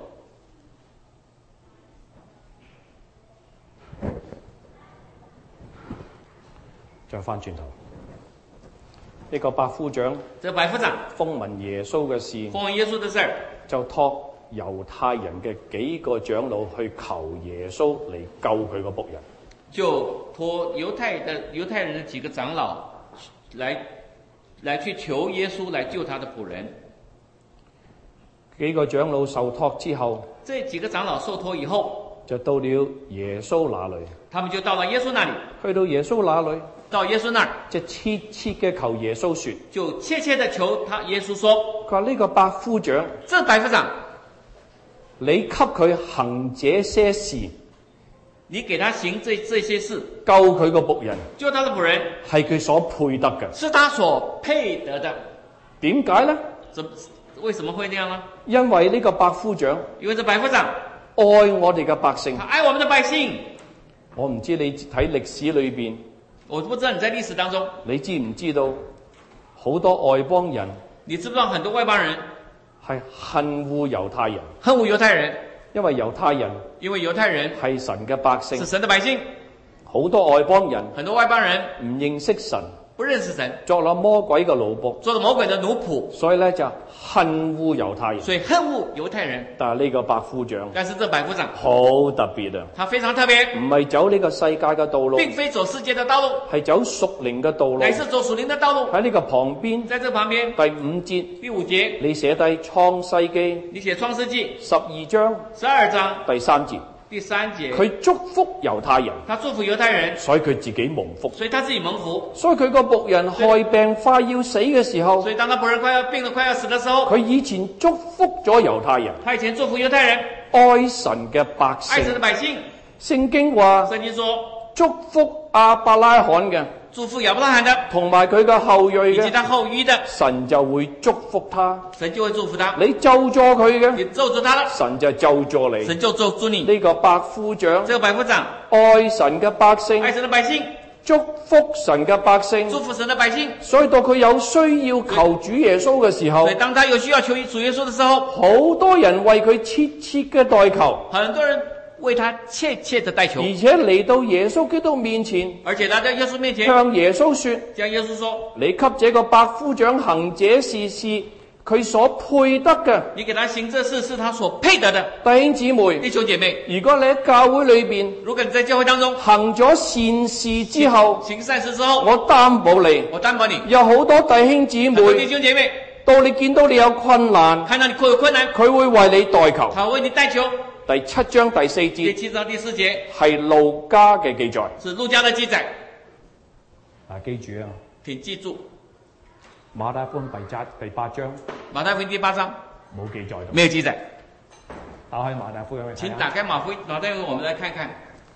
再翻轉頭，呢個百夫長， 這百夫長風聞耶穌嘅事， 風聞耶穌的事， 就託猶太人嘅幾個長老去求耶穌嚟救佢個僕人。 就託猶太的猶太人的幾個長老來來去求耶穌來救他的僕人。 幾個長老受託之後， 這幾個長老受託以後， 就到了耶穌那裏。 他們就到了耶穌那裏。 去到耶穌那裏， 到耶穌那兒， 就切切嘅求耶穌說， 就切切的求他耶穌說， 佢話呢個百夫長， 這百夫長， 你給佢行這些事， 你給他行這這些事， 救佢個僕人， 救他的僕人， 係佢所配得嘅， 是他所配得的。 點解呢？ 怎為什麼會這樣呢？ 因為呢個百夫長， 因為這百夫長愛我哋嘅百姓， 他愛我們的百姓。 我唔知你睇歷史裏邊， 我不知道你在歷史當中， 你知唔知道好多外邦人， 你知不知道很多外邦人係恨惡猶太人， 恨惡猶太人， 因為猶太人因為猶太人係神嘅百姓， 是神的百姓， 好多外邦人很多外邦人唔認識神， 不認識神， 作了魔鬼嘅奴僕， 做了魔鬼的奴僕， 所以咧就恨惡猶太人。 所以恨惡猶太人。 但係呢個百夫長， 但是這百夫長好特別啊！ 他非常特別， 唔係走呢個世界嘅道路， 並非走世界的道路， 係走屬靈嘅道路。 乃是走屬靈的道路。 喺呢個旁邊， 在這旁邊第五節， 第五節， 你寫低創世記， 你寫創世記十二章十二章第三節， 第三節， 佢祝福猶太人， 他祝福猶太人， 所以佢自己蒙福。 所以他自己蒙福。 所以佢個僕人害病快要死嘅時候， 所以當他僕人快要病得快要死的時候， 佢以前祝福咗猶太人， 他以前祝福猶太人， 愛神嘅百姓。 愛神的百姓。 聖經話， 聖經說祝福亞伯拉罕嘅， 祝福亞伯拉罕的， 同埋佢嘅後裔嘅， 以及他後裔的， 神就會祝福他。 神就會祝福他。 你咒詛佢嘅， 你咒詛他了， 神就咒詛你。 神就咒詛你。 呢個百夫長， 這個百夫長愛神嘅百姓， 愛神的百姓， 祝福神嘅百姓， 祝福神的百姓。 所以到佢有需要求主耶穌嘅時候， 所以當他有需要求主耶穌的時候， 好多人為佢切切嘅代求， 很多人為他切切的代求， 而且嚟到耶穌基督面前， 而且來到耶穌面前， 向耶穌說， 向耶穌說， 你給這個百夫長行這事是佢所配得嘅。 你給他行這事是他所配得的。 弟兄姊妹， 弟兄姐妹， 如果你喺教會裏邊如果你在教會當中行咗善事之後， 行善事之後， 我擔保你， 我擔保你， 有好多弟兄姊很多弟妹， 兄姐妹， 到你見到你有困難， 看到你有困難， 佢會為你代求。 他為你代求。 第七章第四節第七章第四節係路加嘅記載， 是路加的記載。 啊，記住啊， 請記住， 馬太福音第八第八章馬太福音第八章冇記載， 沒有記載。 打開馬太福音去睇下， 請打開馬福馬太福音，我們來看看。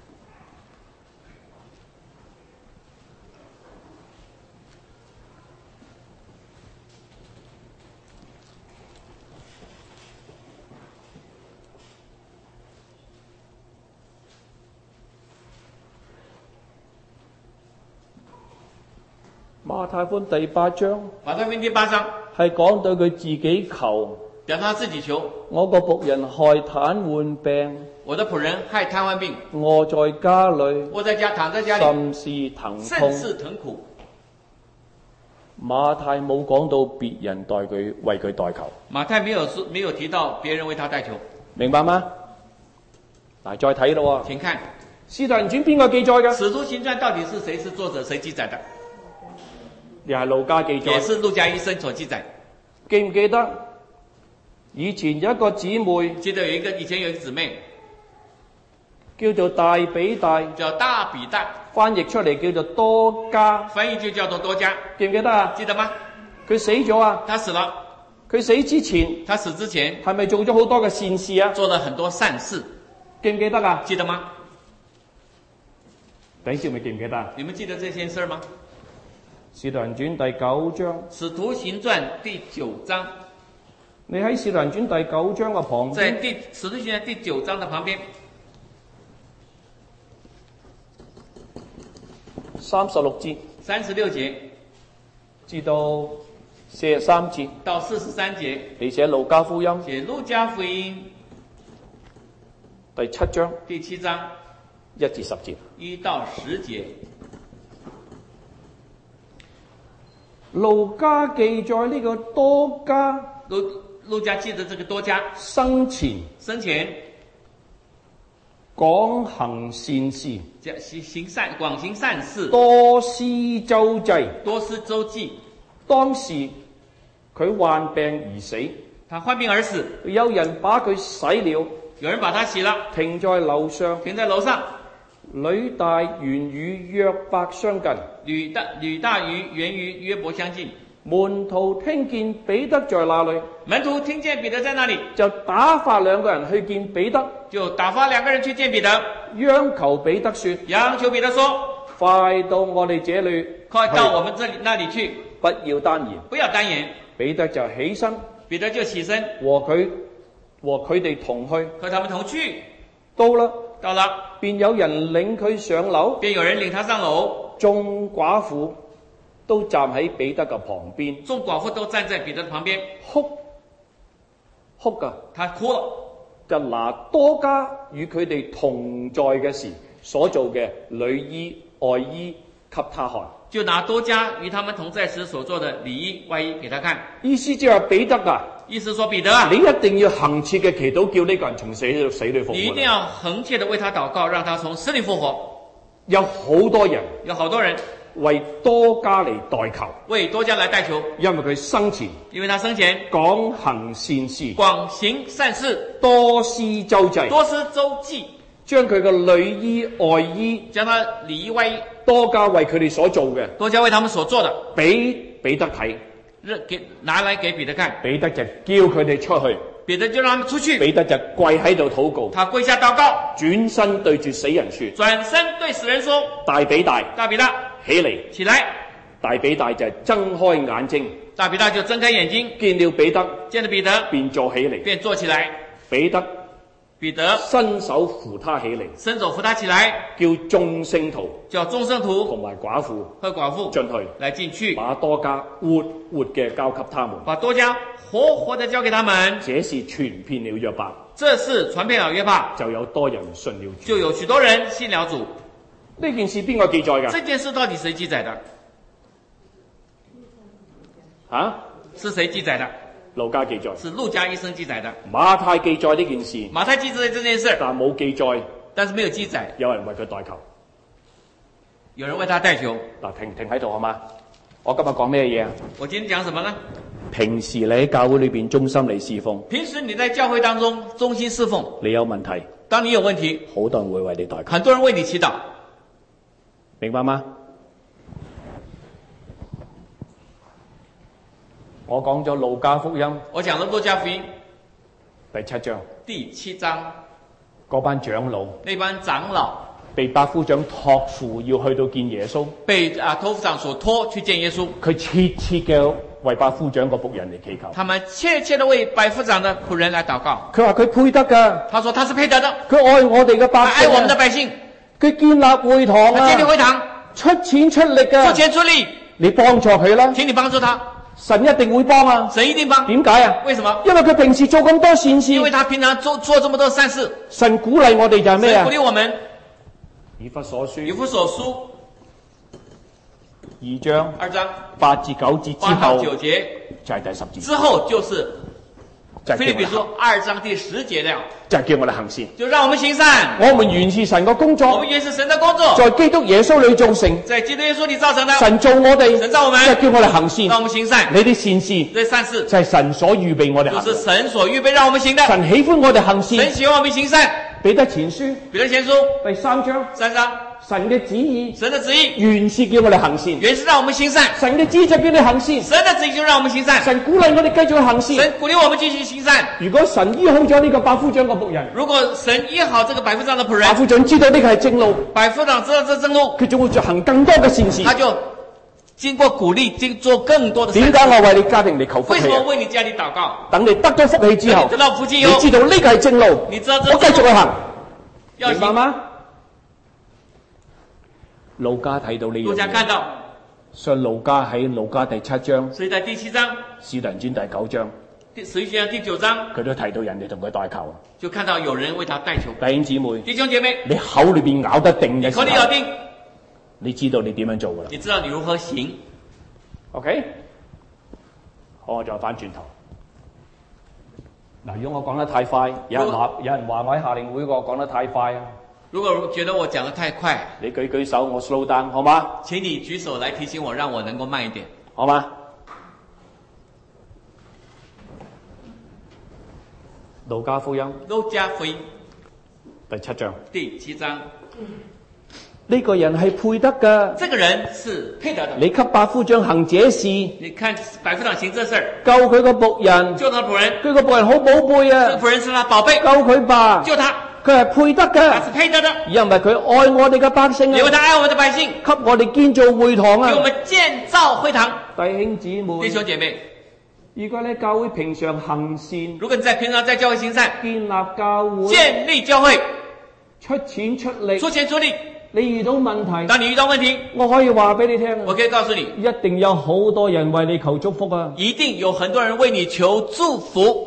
馬太福音第八章馬太福音第八章係講到佢自己求， 表他自己求， 我個僕人害癱瘓病， 我的僕人害癱瘓病， 臥在家裏， 我在家躺在家裏， 甚是疼痛。 甚是疼苦。 馬太冇講到別人代佢為佢代求， 馬太沒有說沒有提到別人為他代求， 明白嗎？ 嗱，再睇咯喎， 請看《 使徒行傳》邊個記載嘅？ 使徒行傳》到底是誰是作者，誰記載的？ 又係路加記載， 也是路加醫生所記載。 記唔記得以前有一個姊妹， 記得有一個以前有一個姊妹叫做大比大， 叫大比大， 翻譯出嚟叫做多加， 翻譯就叫做多加， 記唔記得啊？ 記得嗎？ 佢死咗啊！ 他死了， 佢死之前， 他死之前係咪做咗好多嘅善事啊？ 做了很多善事， 記唔記得啊？ 記得嗎？ 等少咪記唔記得啊？ 你們記得這件事嗎？ 使徒行傳第九章， 使徒行傳第九章， 你喺使徒行傳第九章嘅旁邊， 在第使徒行傳第九章的旁邊， 三十六節三十六節至到四十三節， 到四十三節， 你寫路加福音寫路加福音第七章第七章一至十節。 一到十節。 路加記載呢個多加， 路路加記得這個多加生前生前廣行善事， 行行善廣行善事， 多施周濟。 多施周濟。 當時佢患病而死， 他患病而死， 有人把佢洗了， 有人把他洗了， 停在樓上。 停在樓上。 呂大原與約伯相近， 呂大呂大於源於約伯相近。 門徒聽見彼得在那裏， 門徒聽見彼得在那裏， 就打發兩個人去見彼得， 就打發兩個人去見彼得， 央求彼得說： 央求彼得說， 快到我哋這裏， 快到我們這裏那裏去， 不要單言。 不要單言。 彼得就起身， 彼得就起身， 和佢和佢哋同去。 和他們同去。 到啦， 到了， 便有人領佢上樓， 便有人領他上樓， 眾寡婦都站喺彼得嘅旁邊， 眾寡婦都站在彼得的旁邊， 哭哭噶， 他哭了， 就拿多加與佢哋同在嘅時所做嘅裡衣外衣給他看， 就拿多加與他們同在時所做的裡衣外衣給他看。 意思即係話彼得啊， 意思說彼得啊， 你一定要恆切嘅祈禱，叫呢個人從死裏死裏復活。 你一定要恆切的為他禱告，讓他從死裏復活。 有好多人， 有好多人為多加嚟代求， 為多加來代求， 因為佢生前因為他生前廣行善事， 廣行善事， 多施周濟， 多施周濟， 將佢嘅裡衣外衣， 將他裡衣外衣， 多加為佢哋所做嘅， 多加為他們所做的， 俾彼得睇， 給拿來給彼得看， 彼得就叫佢哋出去， 彼得就讓他們出去， 彼得就跪喺度禱告， 他跪下禱告， 轉身對住死人說， 轉身對死人說， 大比大， 大比大， 起嚟， 起來， 大比大就睜開眼睛， 大比大就睜開眼睛， 見了彼得， 見了彼得， 便坐起嚟， 便坐起來， 彼得彼得伸手扶他起嚟， 伸手扶他起來， 叫眾聖徒叫眾聖徒同埋寡婦和寡婦進去， 來進去， 把多加活活嘅交給他們， 把多加活活的交給他們。 這是傳遍了約伯， 這是傳遍了約伯， 就有多人信了主。 就有許多人信了主。 呢件事邊個記載㗎？ 這件事到底誰記載的？ 啊？ 是誰記載的？ 路加記載， 是路加醫生記載的。 馬太記載呢件事， 馬太記載這件事， 但冇記載但是沒有記載有人為佢代求。 有人為他代求。 嗱，停停喺度好嗎？我今日講咩嘢啊？ 我今天講什麼呢？ 平時你喺教會裏邊忠心嚟侍奉， 平時你在教會當中忠心侍奉， 你有問題， 當你有問題， 好多人會為你代求， 很多人為你祈禱， 明白嗎？我講咗路加福音， 我講了路加福音第七章， 第七章， 嗰班長老， 那班長老被百夫長託付要去到見耶穌， 被啊託付長所託去見耶穌， 佢切切嘅為百夫長個僕人嚟祈求， 他們切切的為百夫長的僕人來禱告。 佢話佢配得㗎， 他說他是配得的， 佢愛我哋嘅百姓， 他愛我們的百姓， 佢建立會堂啊， 他建立會堂， 出錢出力㗎， 出錢出力， 你幫助佢啦， 請你幫助他， 神一定會幫啊， 神一定幫。 點解啊？ 為什麼？ 因為佢平時做咁多善事， 因為他平常做做這麼多善事， 神鼓勵我哋就係咩啊？ 神鼓勵我們。 以弗所書， 以弗所書二章二章八至九節之八到後九節就係第十節， 之後就是就係腓立比叫我哋行書二章第十節了， 就係叫我哋行善。 就讓我們行善。 我們原是神嘅工我作們，原是神的工作， 在基督耶穌裏造成。 在基督耶穌裏造成的。 神造我哋， 神造我們就係叫我哋行善。 讓我們行善。 你啲善事這善事就係神所預備我哋行嘅。 就是神所預備讓我們行的。 神喜歡我哋行善。 神喜歡我們行善。 彼得前書彼得前書第三章， 三章， 神嘅旨意神的旨意原是叫我哋行善。 原是讓我們行善， 神嘅旨意就叫你行善。 神的旨意就讓我們行善。 神鼓勵我哋繼續去行善。 神鼓勵我們繼續行善。 如果神醫好咗呢個百夫長嘅僕人， 如果神醫好這個百夫長的僕人， 百夫長知道呢個係正路， 百夫長知道這正路， 佢仲會做行更多嘅善事。 他就經過鼓勵，經做更多的善事。 點解我為你家庭嚟求福氣啊？ 為什麼為你家裏禱告？ 等你得咗福氣之後， 得到福氣你以後， 知道呢個係正路， 你知道這我繼續去行， 要行。 明白嗎？路加睇到呢樣路加看嘢， 到， 所以路加喺路加第七章、 所以在第七章、 使徒行傳第九章， 第使徒行傳第九章佢都提到人哋同佢代求。 就看到有人為他代求。 弟兄姊妹， 弟兄姐妹， 你口裏邊咬得定嘅時候， 口裏咬定， 你知道你點樣做噶啦。 你知道你如何行。 OK， 好，我再翻轉頭。嗱，如果我講得太快，有人話有人話我喺夏令會我講得太快啊， 如果覺得我講得太快， 你舉舉手，我 slow down 好嗎？ 請你舉手來提醒我，讓我能夠慢一點。 好嗎？路加福音路加福音第七章， 第七章， 呢個人係配得噶。 這個人是配得的。 你給百夫長行這事， 你看百夫長行這事兒， 救佢個僕人， 救他僕人， 佢個僕人好寶貝這個啊， 僕人是他寶貝， 救佢吧， 救他， 佢係配得他噶是，配得的， 因為佢愛我哋嘅百姓啊， 因為他愛我們的百姓， 給我哋建造會堂給我啊。 們建造會堂。 弟兄姊妹， 弟兄姐妹， 如果你教會平常行善， 如果你在平常在教會行善， 建立教會， 建立教會， 出錢出力， 出錢出力， 你遇到問題， 當你遇到問題， 我可以話俾你聽啊， 我可以告訴你， 一定有好多人為你求祝福啊！ 一定有很多人為你求祝福。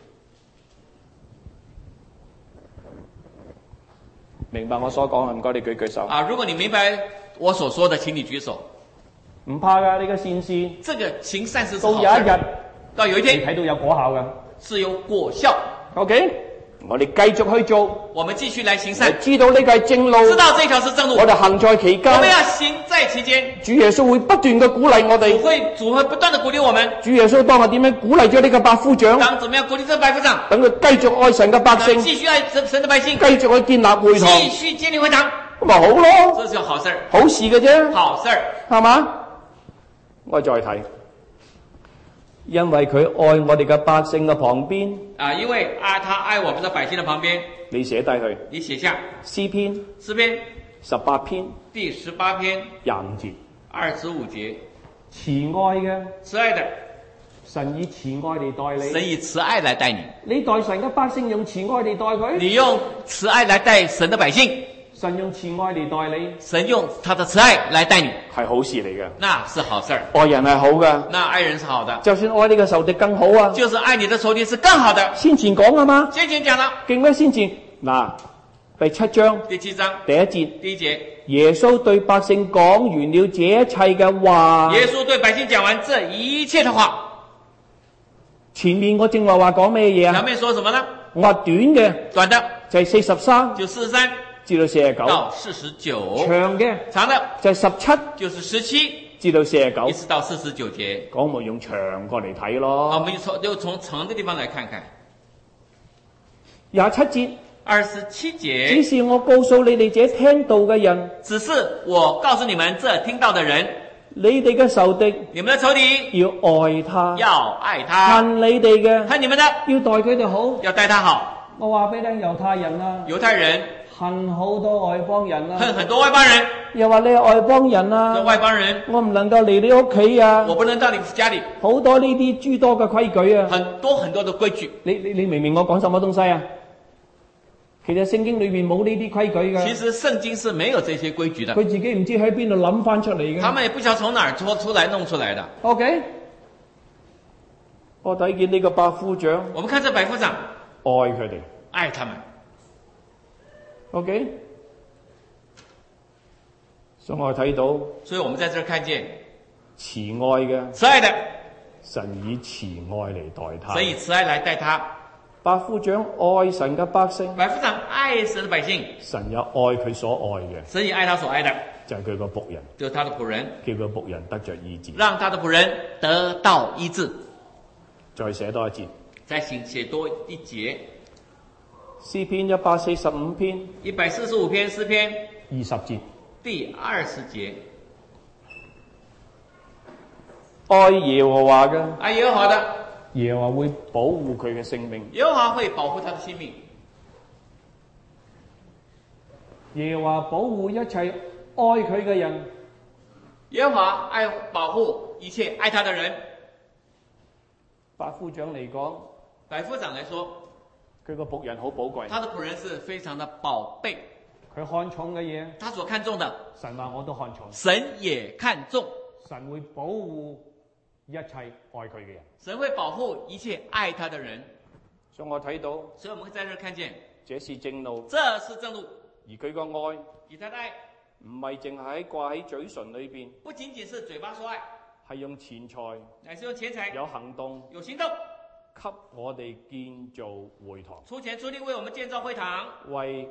明白我所講啊？唔該，你舉舉手。 啊，如果你明白我所說的，請你舉手。 唔怕噶，你嘅善事這個行善事是到好事， 有一日你到有一天睇到有果效噶。 是有果效。 OK，我哋繼續去做， 我們繼續來行我善， 知道呢個係正路， 知道這條是正路， 我哋行在其我們間， 要行在其間。 主耶穌會不斷嘅鼓勵我主哋。 會主會不斷的鼓勵我們。 主耶穌當日點樣鼓勵咗呢個百夫長， 當怎麼樣鼓勵這個百夫長？ 等佢繼續愛神嘅百姓， 繼續愛神神的百姓， 繼續去建立會堂， 繼續建立會堂， 咁咪好咯， 這是好事兒， 好事嘅啫， 好事兒。 係嘛？我再睇，因為佢愛我哋嘅百姓嘅旁邊， 啊，因為啊，他愛我們的百姓的旁邊， 你寫低佢你寫下詩篇詩篇十八篇第十八篇廿五節， 二十五節， 慈愛嘅慈愛的神以慈愛嚟待你， 神以慈愛來待你， 你待神嘅百姓用慈愛嚟待佢， 你用慈愛來待神的百姓， 神用慈愛嚟待你， 神用他的慈愛來待你， 係好事嚟嘅。 那是好事兒。 愛人係好嘅， 那愛人是好的， 就算愛你嘅仇敵更好啊。 就是愛你的仇敵是更好的。 先前講啊嘛， 先前講了記咩先前？嗱，第七章第七章第一節， 第一節， 耶穌對百姓講完了這一切嘅話。 耶穌對百姓講完這一切的話。 前面我正話話講咩嘢啊？ 前面說什麼呢？ 我話短嘅短的就係四十三就四十三至到四十九， 到四十九， 長嘅長的就係十七就是十七至到四十九一。直到四十九節。 講咪用長過嚟睇啊， 咯。 我們從就從長的地方來看看。 廿七節， 二十七只節， 是我告訴你哋這聽道嘅人， 只是我告訴你們這聽到的人， 你哋嘅仇敵你們的仇敵要愛他， 要愛他， 恨你哋嘅恨你們的要待佢哋好。 要待他好。 我話俾你聽，猶太人啊， 猶太人恨好多外邦人啊， 恨很多外邦人， 又話你係外邦人那啊， 外邦人我唔能夠嚟你屋企啊， 我不能到你家裏， 好多呢啲諸多嘅規矩啊。 很多很多的規矩。 你你你明唔明我講什麼東西啊？其實聖經裏邊冇呢啲規矩㗎， 其實聖經是沒有這些規矩的， 佢自己唔知喺邊度諗翻出嚟嘅。 他們也不曉得從哪兒搓出來弄出來的。 OK，我睇見呢個百夫長我們看這百夫長愛佢哋。 愛他們， OK，所以我睇到所以我們在這兒看見慈愛嘅慈愛的神以慈愛嚟待他。 神以慈愛來待他。 百夫長愛神嘅百姓， 百夫長愛神的百姓， 神又愛佢所愛嘅， 神也愛他所愛的， 就係佢個僕人， 就是他的僕人， 叫佢僕人得着醫治， 讓他的僕人得到醫治。 再寫多一節， 再寫寫多一節， 詩篇一百四十五篇， 一百四十五篇詩篇二十節， 第二十節， 愛耶和華嘅， 愛耶和華的， 耶和華會保護佢嘅性命， 耶和華會保護他的性命。 耶和華保護一切愛佢嘅人， 耶和華愛保護一切愛他的人。 百夫長嚟講， 百夫長來說， 佢個僕人好寶貴， 他的僕人是非常的寶貝， 佢看重嘅嘢， 他所看重的， 神話我都看重， 神也看重， 神會保護一切愛佢嘅人， 神會保護一切愛他的人。 所以我睇到， 所以我們會在這看見， 這是正路， 這是正路， 而佢個愛以他的愛唔係淨係喺掛喺嘴唇裏邊， 不僅僅是嘴巴說愛， 係用錢財， 乃是用錢財， 有行動， 有行動， 給我哋建造會堂， 出錢出力為我們建造會堂， 為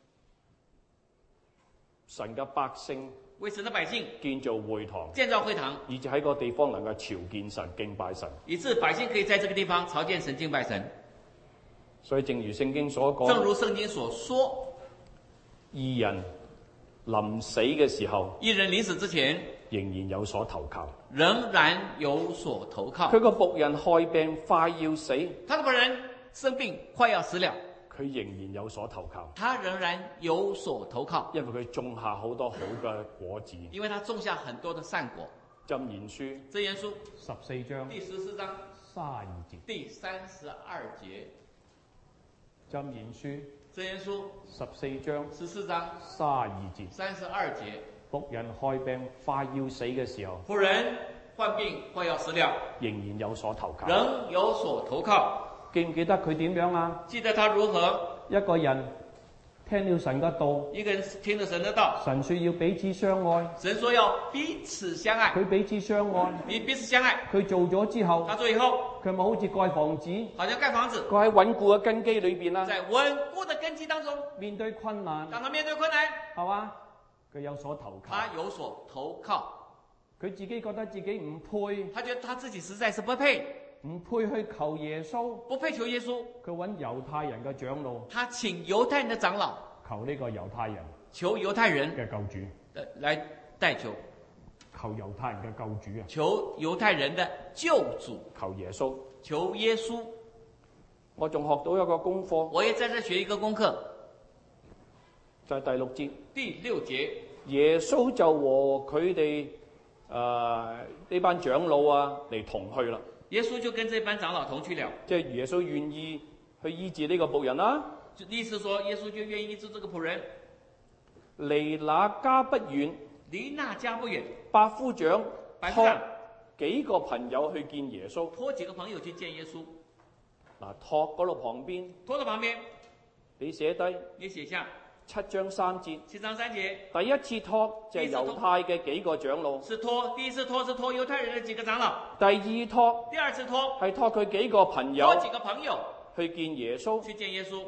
神嘅百姓為神的百姓建造會堂， 建造會堂， 以至喺個地方能夠朝見神、敬拜神， 以致百姓可以在這個地方朝見神、敬拜神。 所以正如聖經所講， 正如聖經所說， 義人臨死嘅時候， 義人臨死之前仍然有所投靠， 仍然有所投靠。 佢個僕人害病快要死， 他的僕人生病快要死了， 佢仍然有所投靠， 他仍然有所投靠， 因為佢種下好多好嘅果子。 因為他種下很多的善果。 箴言書箴言書十四章第十四章三十二節， 第三十二節。 箴言書箴言書十四章十四章三十二節， 三十二節。 僕人害病快要死嘅時候， 僕人患病快要死了， 仍然有所投靠， 仍有所投靠。 記唔記得佢點樣啊？ 記得他如何？ 一個人聽了神嘅道， 一個人聽了神的道， 神說要彼此相愛， 神說要彼此相愛， 佢彼此相愛， 你彼此相愛。 佢做咗之後， 他做以後， 佢咪好似蓋房子， 好像蓋房子， 佢喺穩固嘅根基裏邊啦， 在穩固的根基當中， 面對困難， 當他面對困難， 係嘛？佢有所投靠， 他有所投靠， 佢自己覺得自己唔配， 他覺得他自己實在是不配， 唔配去求耶穌， 不配求耶穌。 佢揾猶太人嘅長老， 他請猶太人的長老求呢個猶太人求猶太人嘅救主， 的來代求， 求猶太人嘅救主啊， 求猶太人的救主， 求耶穌， 求耶穌。 我仲學到一個功課， 我也在這學一個功課， 就係第六節。 第六節， 耶穌就和佢哋誒呢班長老啊嚟同去啦。 耶穌就跟這班長老同去了。 即係耶穌願意去醫治呢個僕人啦。 意思說，耶穌就願意醫治這個僕人。 離那家不遠， 離那家不遠， 百夫長百夫長幾個朋友去見耶穌， 託幾個朋友去見耶穌。 嗱，託嗰度旁邊， 託到旁邊， 你寫低， 你寫下七章三節。 七章三節。 第一次託就係猶太嘅幾個長老， 是託第一次託是託猶太人的幾個長老。 第二託， 第二次託係託佢幾個朋友， 託幾個朋友去見耶穌， 去見耶穌。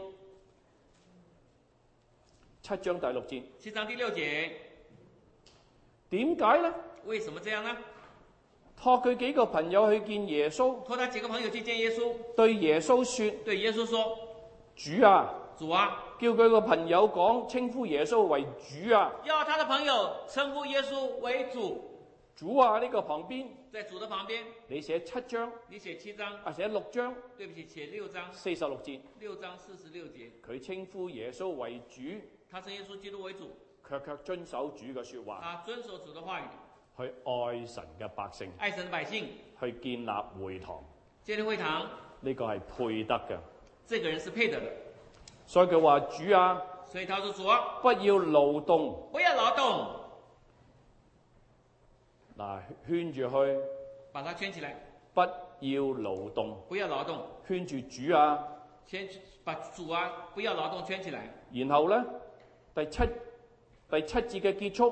七章第六節。 七章第六節。 點解呢？ 為什麼這樣呢？ 託佢幾個朋友去見耶穌， 託他幾個朋友去見耶穌， 對耶穌說， 對耶穌說， 主啊， 主啊， 叫佢個朋友講稱呼耶穌為主啊， 要他的朋友稱呼耶穌為主。 主啊，呢個旁邊， 在主的旁邊， 你寫七章， 你寫七章， 啊寫六章， 對不起，寫六章， 四十六節， 六章四十六節， 佢稱呼耶穌為主， 他稱耶穌基督為主， 卻卻遵守主嘅說話， 他遵守主的話語， 去愛神嘅百姓， 愛神的百姓， 去建立會堂， 建立會堂， 呢個係配得嘅， 這個人是配得的。 所以佢話主啊， 所以他說主啊， 不要勞動， 不要勞動， 嗱圈住去， 把它圈起來， 不要勞動， 不要勞動， 圈住主啊， 圈把主啊，不要勞動圈起來。 然後呢，第七第七節嘅結束。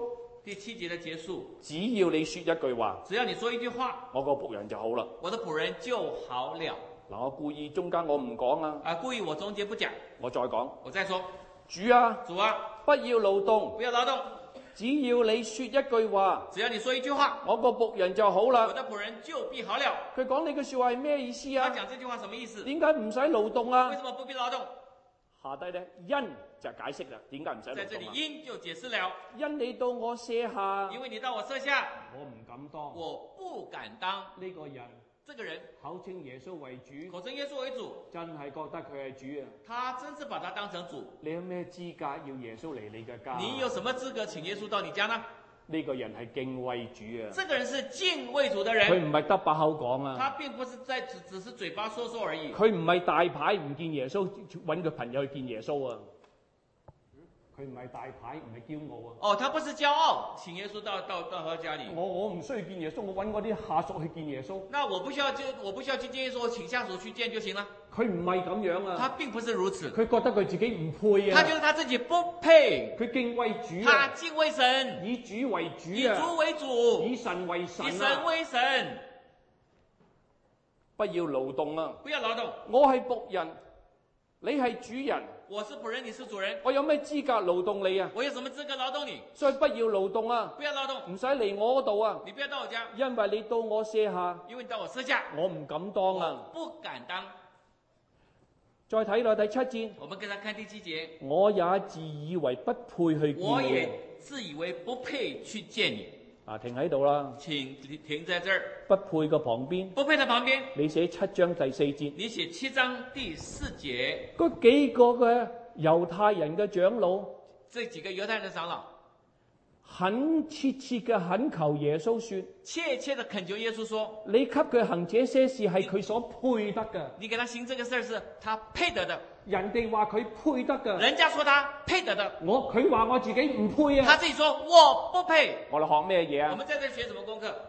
第七節的結束， 只要你說一句話， 只要你說一句話， 我個僕人就好啦。 我的僕人就好了。 嗱，我故意中間我唔講啊， 啊，故意我中間不講， 我再講。 我再說， 主啊， 主啊， 不要勞動， 不要勞動， 只要你說一句話， 只要你說一句話， 我個僕人就好啦。 我的僕人就必好了。 佢講呢句說話係咩意思他啊？ 講這句話什麼意思？ 點解唔使勞動啊為？什麼不必勞動？ 下低咧，因就解釋啦，點解唔使在這裡勞動啊？ 因就解釋了， 因你到我舍下， 因為你到我舍下， 我唔敢當。 我不敢當。 呢個人這個人口稱耶穌為主， 口稱耶穌為主， 真係覺得佢係主啊！ 他真是把他當成主。 你有咩資格要耶穌嚟你嘅家？ 你有什麼資格請耶穌到你家呢？ 呢個人係敬畏主啊！ 這個人是敬畏主的佢人， 唔係得把口講他啊！ 並不是在只只是嘴巴說說而已。 佢唔係大牌唔見耶穌，揾個朋友去見耶穌啊！佢唔係大牌，唔係驕傲啊！ 哦，他不是驕傲，請耶穌到到到他家裡。 我我唔需要見耶穌，我揾我啲下屬去見耶穌。 那我不需要就我不需要去見耶穌，我請下屬去見就行了。 佢唔係咁樣他啊！ 並不是如此， 佢覺得佢自己唔配啊！ 他覺得他自己不配， 佢敬畏主他啊！ 敬畏神， 以主為主以啊！ 主為主， 以神為神以神啊！ 為神， 不要勞動啊！ 不要勞動。 我係僕人，你係主人， 我是僕人，你是主人， 我有咩資格勞動你啊？ 我有什麼資格勞動你？ 所以不要勞動啊！ 不要勞動， 唔使嚟我嗰度啊！ 你不要到我家， 因為你到我舍下， 因為你到我舍下， 我唔敢當啊！ 我不敢當。 再睇落第七節， 我們跟他看第七節， 我也自以為不配去見你。 我也自以為不配去見你。 啊，停喺度啦， 請停停在這兒， 不配嘅旁邊， 不配的旁邊， 你寫七章第四節， 你寫七章第四節， 嗰幾個嘅猶太人嘅長老， 這幾個猶太人的長老， 懇切切嘅懇求耶穌說， 切切的懇求耶穌說， 你給佢行這些事係佢所配得嘅。 你給他行這個事是他配得的， 人哋話佢配得嘅， 人家說他配得的， 我佢話我自己唔配啊！ 他自己說我不配。 我哋學咩嘢啊？ 我們在這學什麼功課？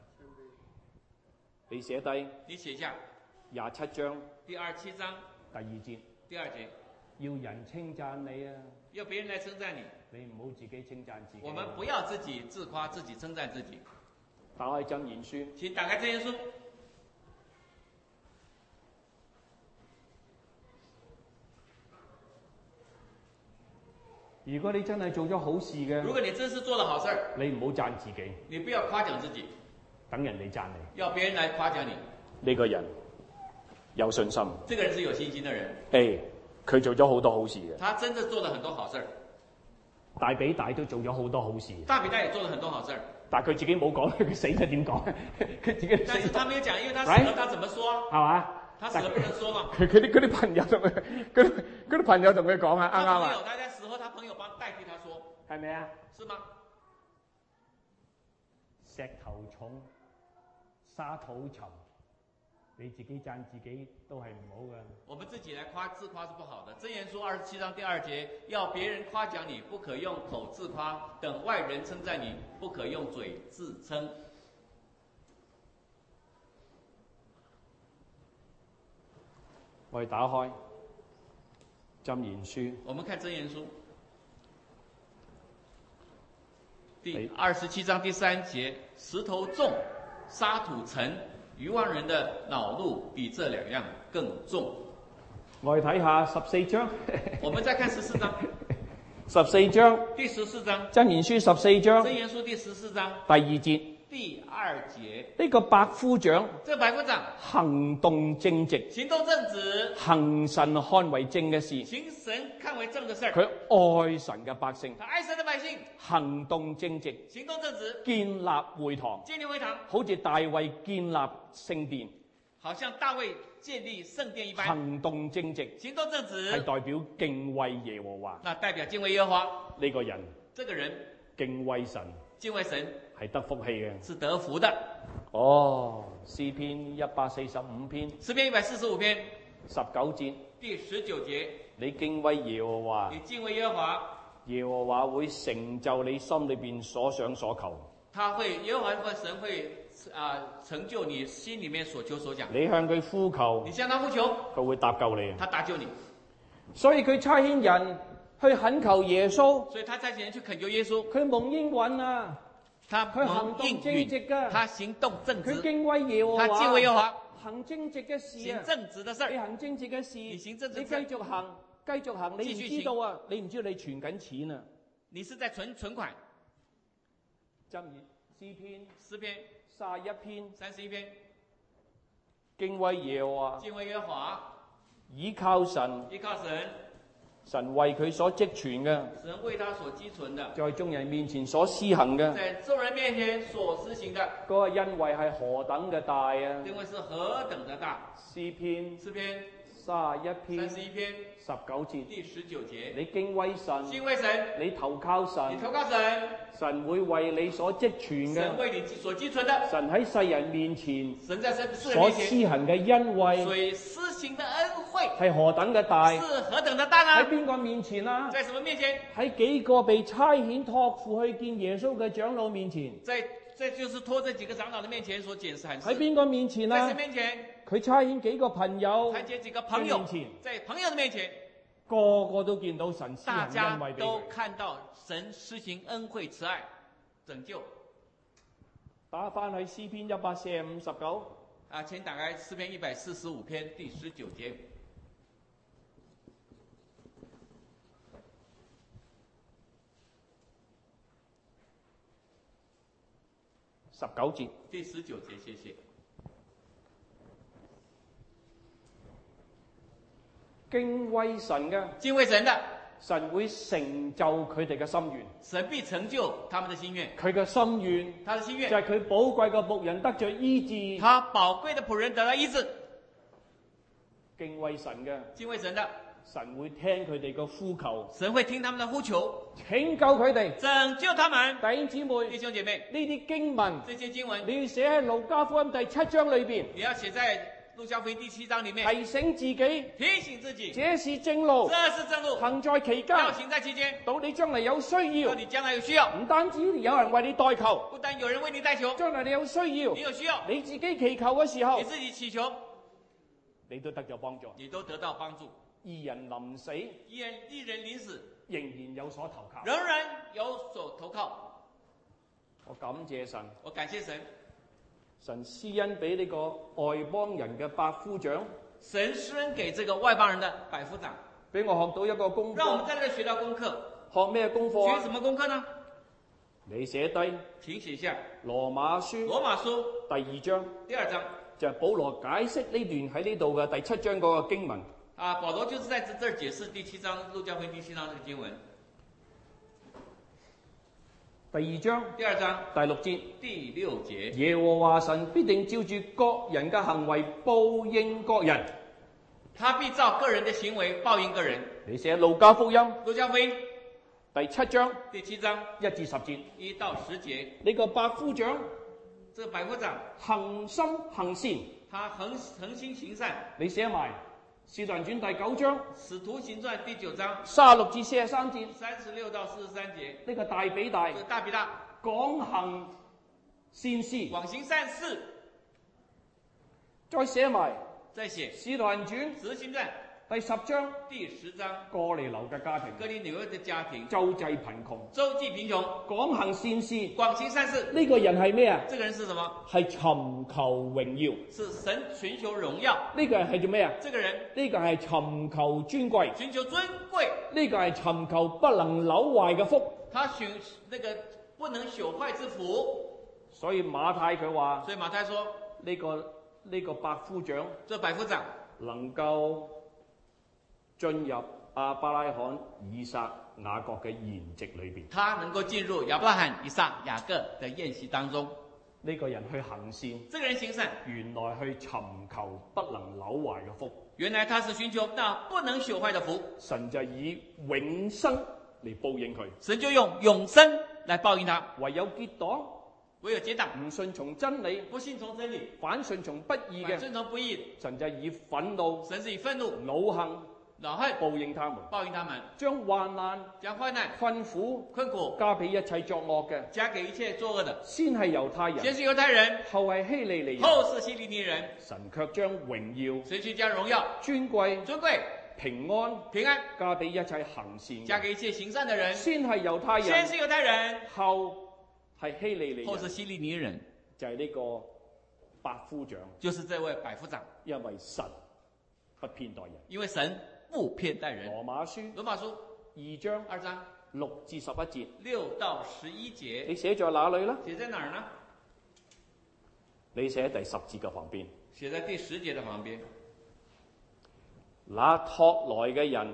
你寫低你寫下廿七章第二七章第二節， 第二節， 要人稱讚你啊！ 要別人來稱讚你， 你唔好自己稱讚自己。 我們不要自己自誇，自己稱讚自己。 打開箴言書， 請打開箴言書。 如果你真係做咗好事嘅， 如果你真是做了好事， 你唔好讚自己， 你不要誇獎自己， 等人哋讚你。 要別人來誇獎你。 呢個人有信心， 這個人是有信心的人， 誒，佢做咗好多好事嘅。 他真的做了很多好事。 大比大都做咗好多好事， 大比大也做了很多好事， 但係佢自己冇講，佢死咗點講？佢自己死。 但是他沒有講，因為他死了，他怎麼說啊？ 係嘛？ 他死了不能說嘛。 佢佢啲佢啲朋友同佢，佢佢啲朋友同佢講啊，啱唔啱啊？ 他朋友，他在死後，他朋友幫代替他說， 係咪啊？ 是嗎？ 石頭重，沙土沉，你自己讚自己都係唔好嘅。 我們自己來誇自誇是不好的。箴言書二十七章第二節，要別人誇獎你，不可用口自誇；等外人稱讚你，不可用嘴自稱。 我哋打開箴言書， 我們看箴言書第二十七章第三節：石頭重，沙土沉，愚妄人的惱怒比這兩樣更重。 我哋睇下十四章。 我們再看十四章。 十四章第十四章。 箴言書十四章箴言書第十四章第二節。 第二節， 呢個百夫長， 這個百夫長行動正直， 行動正直， 行神看為正嘅事， 行神看為正的事， 佢愛神嘅百姓， 他愛神的百姓， 行動正直， 行動正直， 建立會堂， 建立會堂， 好似大衛建立聖殿， 好像大衛建立聖殿一般， 行動正直， 行動正直係代表敬畏耶和華， 那代表敬畏耶和華。 呢個人， 這個人敬畏神， 敬畏神係得福氣嘅， 是得福的。 哦，詩篇一百四十五篇， 詩篇一百四十五篇十九節， 第十九節， 你敬畏耶和華， 你敬畏耶和華， 耶和華會成就你心裏邊所想所求。 他會耶和華會神會啊、呃、成就你心裏面所求所想。 你向佢呼求， 你向他呼求， 佢會搭救你。 他搭救你。 所以佢差遣人去懇求耶穌， 所以他差遣人去懇求耶穌。 佢蒙應允啊， 他佢行動蒙應正直㗎允，他行動正佢直， 敬畏耶和他華， 敬畏耶和華， 行正直嘅事行啊！ 正直的事你。行正直嘅事， 你行正直你的事繼續行，繼續行，你唔繼續知道啊，你唔知道你存緊錢啊！ 你是在存存款。 箴言詩篇詩篇卅一篇， 三十一篇， 敬畏耶和華， 敬畏耶和華， 倚靠神， 依靠神， 神為佢所積存嘅， 神為他所積存的， 在眾人面前所施行嘅， 在眾人面前所施行的， 嗰個恩惠係何等嘅大啊！ 因為是何等的大。 詩篇詩篇卅一篇三十一篇十九節， 第十九節， 你敬畏神， 敬畏神， 你投靠神你，投靠神， 神會為你所積存神嘅， 為你所積存的， 神喺世人面前神在世世人所面前施行嘅恩惠所以施行的恩惠係何等嘅大？ 是何等的大呢？ 喺邊個面前啊？ 在什麼面前？ 喺幾個被差遣託付去見耶穌嘅長老面前。 在這就是托這幾個長老的面前所檢視函喺示。 邊個面前在誰啊？ 面前？ 佢差遣幾個朋友， 看見幾個朋友面前在朋友的面前， 個個都見到神施大行家都恩惠俾佢。 看到神施行恩惠、慈愛、拯救。 打翻去詩篇一百四十五十九， 啊，請打開詩篇一百四十五篇第十九節。 十九節， 第十九節，謝謝。 敬畏神嘅， 敬畏神的， 神會成就佢哋嘅心願。 神必成就他們的心願。 佢嘅心願他的心願就係佢寶貴嘅僕人得着醫治。 他寶貴的僕人得到醫治。 敬畏神嘅， 敬畏神的， 神會聽佢哋嘅呼求， 神會聽他們的呼求， 拯救佢哋。 拯救他們。 弟兄姊妹， 弟兄姐妹， 呢啲經文這些經文你要寫喺路加福音第七章裏邊， 你要寫在路加福音第七章裡面， 提醒自己， 提醒自己， 這是正路， 這是正路， 行在其間， 要行在其間。 到你將來有需要到，你將來有需要， 唔單止有人為你代求， 不但有人為你代求， 將來你有需要你，有需要， 你自己祈求嘅時候你，自己祈求， 你都得咗幫助。 你都得到幫助。 義人臨死一人一人臨死， 仍然有所投靠。 仍然有所投靠。 我感謝神， 我感謝神， 神施恩俾呢個外邦人嘅百夫長， 神施恩給這個外邦人的百夫長， 俾我學到一個功讓我們課。 在這裡學到功課。 學咩功課啊？ 學什麼功課呢？ 你寫低請寫下羅馬書羅馬書第二章， 第二章。 就係保羅解釋呢段喺呢度嘅第七章嗰個經文。 啊，保羅就是在這這兒解釋第七章路加福音第七章這個經文。 第二章第二章第六節， 第六節， 耶和華神必定照住各人嘅行為報應各人。 他必照個人的行為報應個人。 你寫路加福音路加福音第七章第七章一至十節， 一到十節， 呢個百夫長這個百夫長恒心行善， 他恒恒心行善。 你寫埋《使徒行傳》第九章使徒行傳第九章三十六至四十三節， 三十六到四十三節， 呢個大比大這個大比大廣行善事， 廣行善事。 再寫埋再寫 《使徒行傳》 使徒行傳第十章第十章哥尼流嘅家庭哥尼流的家庭周濟貧窮， 周濟貧窮， 廣行善事。 廣行善事。 呢個人係咩啊？ 這個人是什麼？ 係尋求榮耀。 是神尋求榮耀。 呢個人係做咩啊？ 這個人呢個係尋求尊貴。 尋求尊貴。 呢個係尋求不能朽壞嘅福。 他尋那個不能朽壞之福。 所以馬太佢話所以馬太說呢個呢個百夫長， 這百夫長能夠進入亞伯拉罕、以撒、雅各嘅筵席裏邊。 他能夠進入亞伯拉罕、以撒、雅各的宴席當中。 呢個人去行善， 這個人行善， 原來去尋求不能朽壞嘅福。 原來他是尋求那不能朽壞的福。 神就以永生嚟報應佢。 神就用永生來報應他。 唯有結黨， 唯有結黨， 唔順從真理， 不信從真理， 反順從不義嘅， 反順從不義， 神就以憤怒、 神是以憤怒、 惱恨、 惱恨報應他們， 報應他們， 將患難、 將患難、 困苦困苦加俾一切作惡嘅， 加給一切作惡的。 先係猶太人， 先是猶太人， 後係希利尼人， 後是希利尼人。 神卻將榮耀、 神去將榮耀、 尊貴、 尊貴、 平安， 平安加俾一切行善嘅， 加給一切行善的人。 先係猶太人， 先是猶太人， 後係希利尼人， 後是希利尼人， 就係呢個百夫長， 就是這位百夫長。 因為神不偏待人。 因為神不偏待人。 羅馬書羅馬書二章二章六至十一節， 六到十一節， 你寫在哪裏呢？ 寫在哪兒呢？ 你寫喺第十節嘅旁邊。 寫在第十節的旁邊。 那託來嘅人，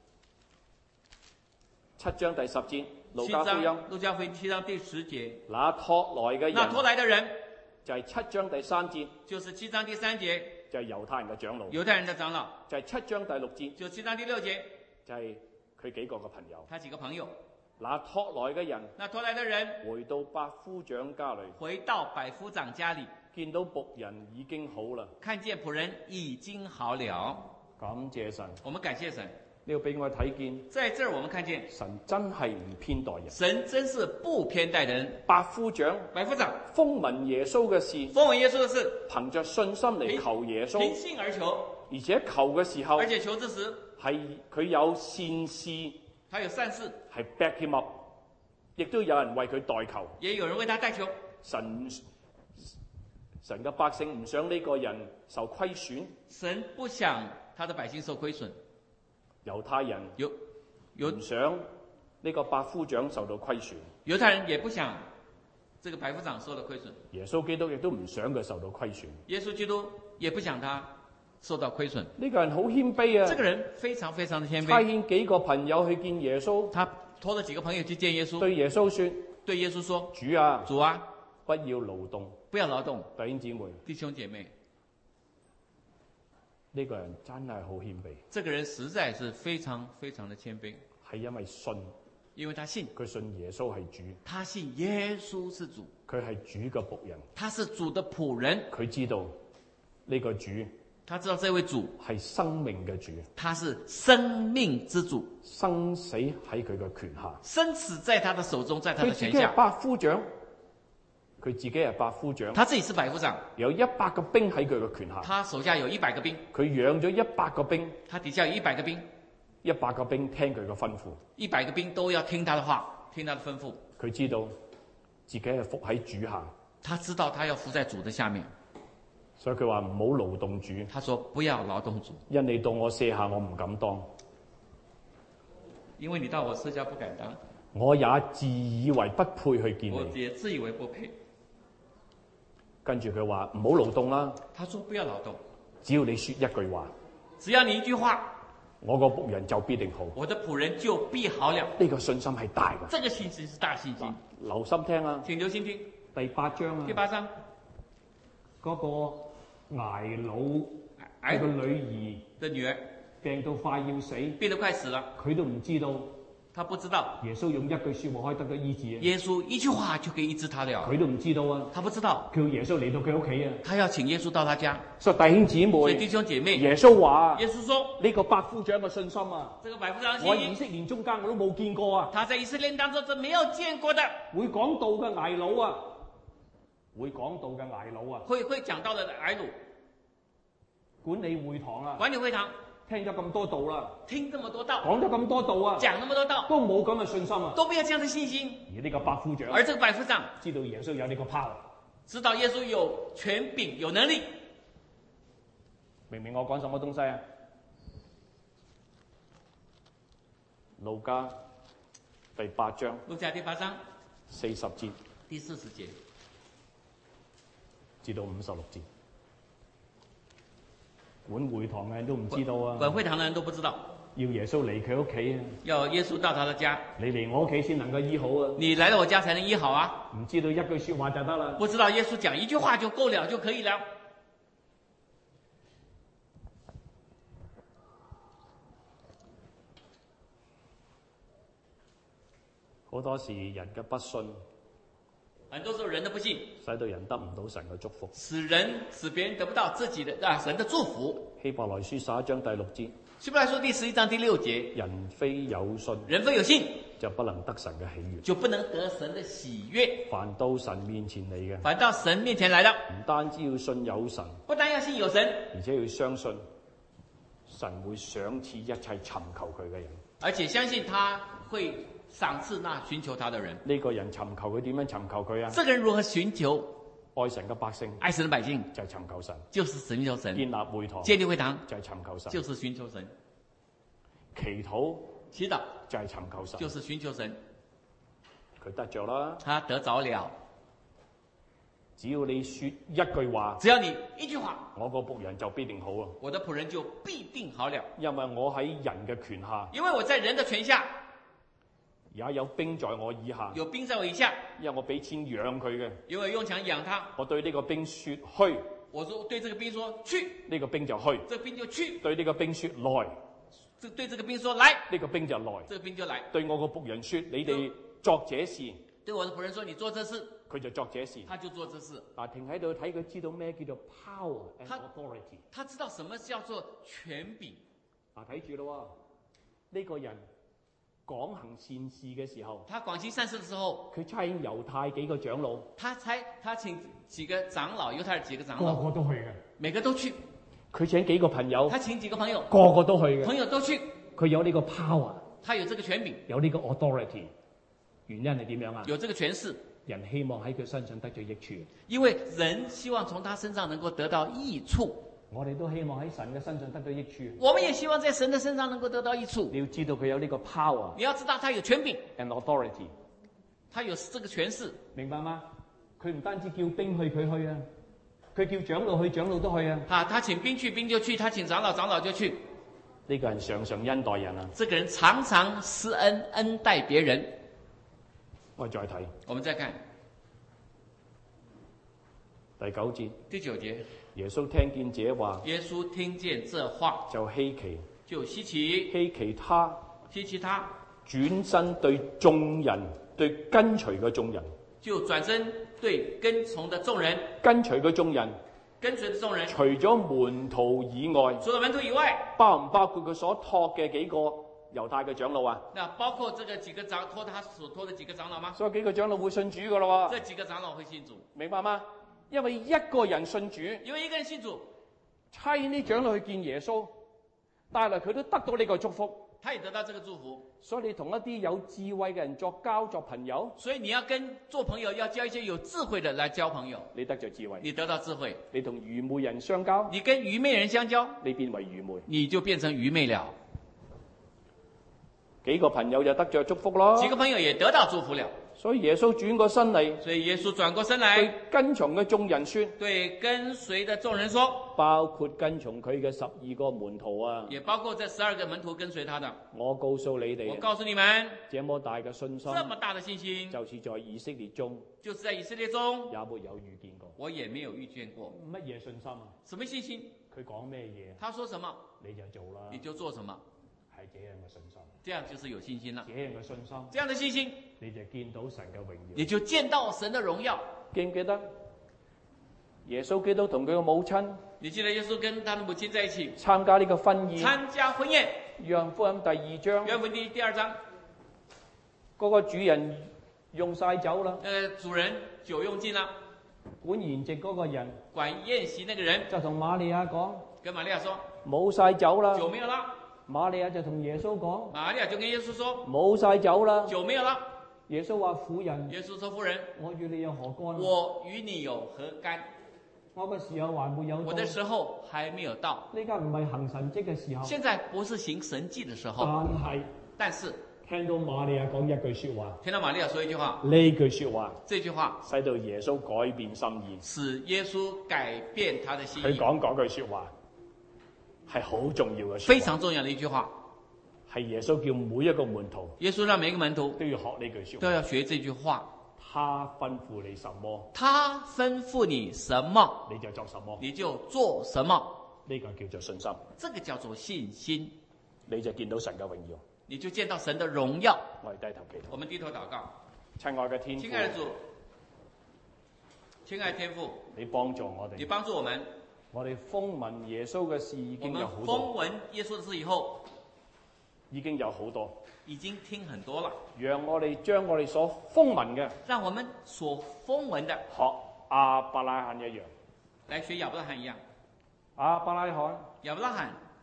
七章第十節，路加福音， 路加福音七章第十節。 那託來嘅人， 那託來的人就係七章第三節， 就是七章第三節， 就係猶太人嘅長老， 猶太人的長老， 就係七章第六節， 就七章第六節， 就係佢幾個嘅朋友。 他幾個朋友。 那託來嘅人， 那託來的人回到百夫長家裏， 回到百夫長家裏， 見到僕人已經好啦， 看見僕人已經好了， 感謝神。 我們感謝神。 呢個俾我睇見， 在這兒我們看見神真係唔偏待人。 神真是不偏待人。 百夫長， 百夫長風聞耶穌嘅事， 風聞耶穌的事， 憑着信心嚟求耶穌， 憑信而求， 而且求嘅時候， 而且求之時係佢有善事， 他有善事， 係 back him up，亦都有人為佢代求， 也有人為他代求。 神神嘅百姓唔想呢個人受虧損， 神不想他的百姓受虧損。 猶太人有有唔想呢個百夫長受到虧損， 猶太人也不想這個百夫長受到虧損。 耶穌基督亦都唔想佢受到虧損。 耶穌基督也不想他受到虧損。 呢個人好謙卑啊！ 這個人非常非常的謙差卑。 遣幾個朋友去見耶穌， 他拖了幾個朋友去見耶穌， 對耶穌說： 對耶穌說： 主啊， 主啊， 不要勞動。 不要勞動。 弟兄姊妹， 弟兄姐妹， 呢個人真係好謙卑。 這個人實在是非常非常的謙卑， 係因為信， 因為他信， 佢信耶穌係主， 他信耶穌是主， 佢係主嘅僕人， 他是主的僕人， 佢知道呢個主他知道這位主係生命嘅主， 他是生命之主， 生死喺佢嘅權下， 生死在他的手中，在他佢的權下。 自己係百夫長，佢自己係百夫長， 他自己是百夫長， 有一百個兵喺佢嘅權下， 他手下有一百個兵， 佢養咗一百個兵， 他底下有一百個兵， 一百個兵聽佢嘅吩咐， 一百個兵都要聽他的話，聽他的吩咐。 佢知道自己係服喺主下， 他知道他要服在主的下面， 所以佢話唔好勞動主。 他說不要勞動主， 因你到我舍下，我唔敢當， 因為你到我舍下不敢當， 我也自以為不配去見我你。 也自以為不配。 跟住佢話唔好勞動啦， 他說不要勞動， 只要你說一句話， 只要你一句話， 我個僕人就必定好。 我的僕人就必好了。 呢個信心係大嘅， 這個信心是大信心， 留心聽啊！ 請留心聽。 第八章啊第，八章， 嗰個睚魯睚魯佢個女兒的女兒病到快要死， 病得快死了， 佢都唔知道他不知道耶穌用一句說話可以得到醫治啊！ 耶穌一句話就可以醫治他了， 佢都唔知道啊！ 他不知道， 叫耶穌嚟到佢屋企啊！ 他要請耶穌到他家。 所以弟兄姊所以妹， 弟兄姐妹， 耶穌話耶穌說呢個百夫長嘅信心啊！ 這個百夫長我喺以信心， 色列中間我都冇見過啊！ 他在以色列當中是沒有見過的。 會講道嘅睚魯啊，會講道嘅睚魯啊， 會會講到的睚魯管理會堂啊， 管理會堂， 聽咗咁多道啦， 聽這麼多道， 講咗咁多道啊， 講那麼多道， 都冇咁嘅信心啊！ 都沒有這樣的信心。 而呢個百夫長而這個百夫長知道耶穌有呢個 power， 知道耶穌有權柄、有能力。 明唔明我講什麼東西啊？路加第八章路加第八章四十節第四十節至到五十六節，管會堂嘅人都唔知道啊！ 管會堂的人都不知道， 要耶穌嚟佢屋企啊！ 要耶穌到他的家， 你嚟我屋企先能夠醫好啊！ 你來到我家才能醫好啊！ 唔知道一句說話就得啦。 不知道耶穌講一句話就夠了，就可以了。 好多時人嘅不信， 很多時候人的不信， 使到人得唔到神嘅祝福。 使人使別人得不到自己的啊神的祝福。 希伯來書十一章第六節， 希伯來書第十一章第六節， 人非有信， 人非有信， 就不能得神嘅喜悅。 就不能得神的喜悅。 凡到神面前嚟嘅， 反到神面前來的， 唔單止要信有神， 不但要信有神， 而且要相信神會賞賜一切尋求佢嘅人。 而且相信他會賞賜那尋求他的人。 呢個人尋求佢點樣尋求佢啊？ 這個人如何尋求？ 愛神嘅百姓， 愛神的百姓就係尋求神， 就是尋求神。 建立會堂， 建立會堂就係尋求神， 就是尋求神。 祈禱， 祈禱就係尋求神， 就是尋求神。 佢得着啦， 他得着了。 只要你說一句話， 只要你一句話， 我個僕人就必定好啊！ 我的僕人就必定好了， 因為我喺人嘅權下， 因為我在人的權下， 也有兵在我以下， 有兵在我以下， 因為我俾錢養佢嘅， 因為用強養他。 我對呢個兵說去， 我說對這個兵說去， 呢個兵就去， 這個兵就去； 對呢個兵說來， 這對這個兵說來， 呢個兵就來， 這個兵就來。 對我個僕人說你哋作這事， 對我的僕人說你做這事， 佢就作這事， 他就做這事。 嗱，停喺度睇佢知道咩叫做 power and 他 authority， 他知道什麼叫做權柄。 嗱，睇住咯，呢個人廣行善事嘅時候， 他廣行善事的時候， 佢差遣猶太幾個長老， 他差他請幾個長老，猶太幾個長個老， 個都去嘅。 每個都去。 佢請幾個朋友， 他請幾個朋友， 個個都去嘅。 朋友都去。 佢有呢個 power， 他有這個權柄， 有呢個 authority。原因係點樣啊？ 有這個權勢。 人希望喺佢身上得到益處， 因為人希望從他身上能夠得到益處。 我哋都希望喺神嘅身上得到益處。 我們也希望在神的身上能夠得到益處。 你要知道佢有呢個 power， 你要知道他有權柄 and authority， 他有這個權勢。 明白嗎？佢唔單止叫兵去，佢去啊，佢叫長老去，長老都去啊。 啊，他請兵去，兵就去；他請長老，長老就去。 呢個人常常恩待人啊。 這個人常常施恩，恩待別人。 我再睇， 我們再看第九節。 第九節， 耶穌聽見這話， 耶穌聽見這話就稀奇， 就稀奇， 稀奇他， 稀奇他轉身對眾人，對跟隨嘅眾人， 就轉身對跟從的眾人， 跟隨嘅眾人， 跟隨的眾人， 除咗門徒以外， 除了門徒以外， 包唔包括佢所託嘅幾個猶太嘅長老啊？ 那包括這個幾個長託他所託的幾個長老嗎？ 所以幾個長老會信主噶咯喎。 這幾個長老會信主， 明白嗎？因為一個人信主， 因為一個人信主， 差啲長老去見耶穌，帶來佢都得到呢個祝福。 他也得到這個祝福。 所以你同一啲有智慧嘅人作交作朋友， 所以你要跟做朋友，要交一些有智慧的來交朋友。 你得着智慧， 你得到智慧。 你同愚昧人相交， 你跟愚昧人相交， 你變為愚昧， 你就變成愚昧了。 幾個朋友就得着祝福咯。 幾個朋友也得到祝福了。 所以耶穌轉過身嚟， 所以耶穌轉過身來， 對跟從嘅眾人說， 對跟隨的眾人說， 包括跟從佢嘅十二個門徒啊， 也包括這十二個門徒跟隨他的。 我告訴你哋， 我告訴你們， 這麼大嘅信心， 這麼大的信心， 就是在以色列中， 就是在以色列中也沒有遇見過。 我也沒有遇見過。 乜嘢信心啊？ 什麼信心？ 佢講咩嘢？ 他說什麼， 你就做啦。 你就做什麼。 係這樣嘅信心， 這樣就是有信心了。 這樣嘅信心， 這樣的信心， 你就見到神嘅榮耀。 你就見到神的榮耀。 記唔記得耶穌基督同佢嘅母親？ 你記得耶穌跟他的母親在一起參加呢個婚宴。 參加婚宴。 約翰福音第二章。 約翰福音第二章。 嗰個主人用晒酒啦。 呃，主人酒用盡啦。 管筵席嗰個人， 管宴席那個人就同瑪利亞講， 跟瑪利亞說， 冇晒酒啦。 酒沒有啦。 瑪利亞就同耶穌講， 瑪利亞就跟耶穌說， 冇晒酒啦。 酒沒有啦。 耶穌話婦人， 耶穌說婦人， 我與你有何干？ 我與你有何干？ 我嘅時候還沒有到。 我的時候還沒有到。 呢家唔係行神蹟嘅時候。 現在不是行神蹟的時候。 但係， 但是聽到瑪利亞講一句說話， 聽到瑪利亞說一句話， 呢句說話， 這句話使到耶穌改變心意， 使耶穌改變他的心意。 佢講嗰句說話係好重要嘅， 非常重要的一句話。 係耶穌叫每一個門徒， 耶穌讓每一個門徒都要學呢句說話， 都要學這句話。 他吩咐你什麼， 他吩咐你什麼， 你就做什麼， 你就做什麼。 呢個叫做信心， 這個叫做信心， 你就見到神嘅榮耀， 你就見到神的榮耀。 我哋低頭祈禱， 我們低頭禱告。 親愛嘅天父， 親愛的主，親愛的天父， 你幫助我哋， 你幫助我們。 我哋風聞耶穌嘅事已我們經有好多， 風聞耶穌的事以後， 已經有好多， 已經聽很多了。 讓我哋將我哋所風聞嘅， 讓我們所風聞的學亞伯拉罕一樣， 來學亞伯拉罕一樣。 亞伯拉罕亞伯拉罕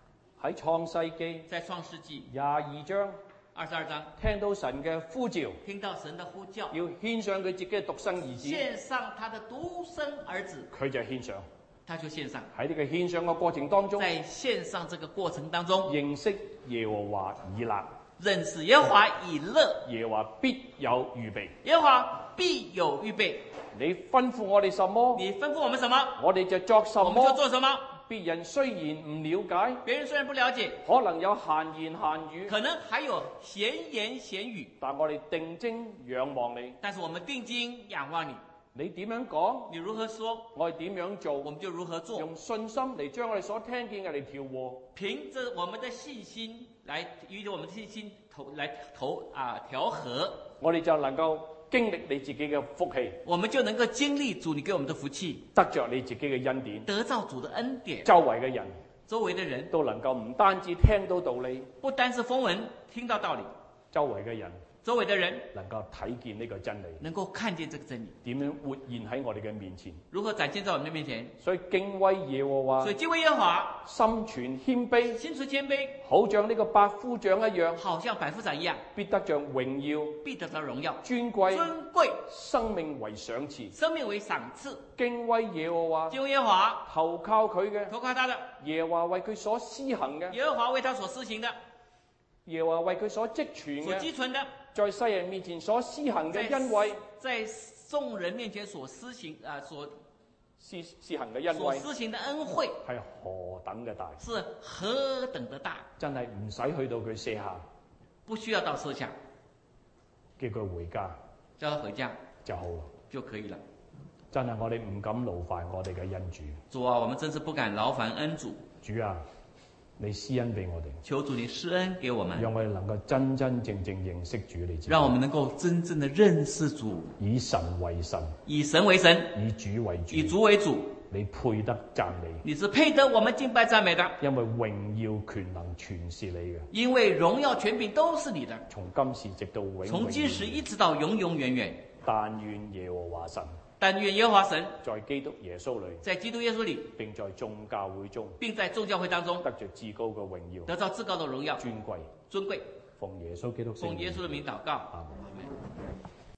喺創世記在創世紀廿二章二十二章聽到神嘅呼召， 聽到神的呼叫， 要獻上佢自己嘅獨生兒子， 獻上他的獨生兒子， 佢就獻上。 他就獻上。 喺呢個獻上嘅過程當中， 在獻上這個過程當中， 認識耶和華以勒， 認識耶和華以勒， 耶和華必有預備， 耶和華必有預備。 你吩咐我哋什麼， 你吩咐我們什麼， 我哋就作什我們就麼。 做什麼。 別人雖然唔了解， 別人雖然不了解， 可能有閒言閒語， 可能還有閒言閒語， 但我哋定睛仰望你。 但是我們定睛仰望你， 你點樣講， 你如何說， 我哋點樣做， 我們就如何做。 用信心嚟將我哋所聽見嘅嚟調和， 憑着我們的信心來與我們的信心投來投啊調和， 我哋就能夠經歷你自己嘅福氣， 我們就能夠經歷主你給我們的福氣， 得着你自己嘅恩典， 得到主的恩典。 周圍嘅人周圍的人都能夠唔單止聽到道理， 不單是風聞聽到道理， 周圍嘅人周圍的人能夠睇見呢個真理， 能夠看見這個真理， 點樣活現喺我哋嘅面前。 如何展現在我們的面前。 所以敬畏耶和華， 所以敬畏耶和華， 心存謙卑， 心存謙卑， 好像呢個百夫長一樣， 好像百夫長一樣， 必得着榮耀， 必得到榮耀、 尊貴， 尊貴， 生命為賞賜。 生命為賞賜。 敬畏耶和華， 敬畏耶和華， 投靠佢嘅， 投靠他的， 耶和華為佢所施行嘅， 耶和華為他所施行的， 耶和華為佢所積存所嘅， 積存的， 在世人面前所施行嘅恩惠， 在眾人面前所施行啊、呃、所施施行嘅恩惠所施行的恩惠係何等嘅大， 是何等的大， 真係唔使去到佢舍下， 不需要到舍下， 叫佢回家叫他回家就好， 就可以了。 真係我哋唔敢勞煩我哋嘅恩主。 主啊，我們真是不敢勞煩恩主。 主啊，你施恩俾我哋， 求主你施恩給我們， 讓我哋能夠真真正正認識主你自己， 讓我們能夠真正的認識主， 以神為神， 以神為神， 以主為主， 以主為主。 你配得讚美， 你是配得我們敬拜讚美的， 因為榮耀權能全是你嘅， 因為榮耀權柄都是你的， 從今時直到永永遠遠， 從今時一直到永永遠遠。 但願耶和華神， 但願耶和華神在基督耶穌裏， 在基督耶穌裏， 並在眾教會中， 並在眾教會當中得着至高嘅榮耀， 得到至高的榮耀、 尊貴， 尊貴。 奉耶穌基督聖名， 奉耶穌的名禱告。 阿門。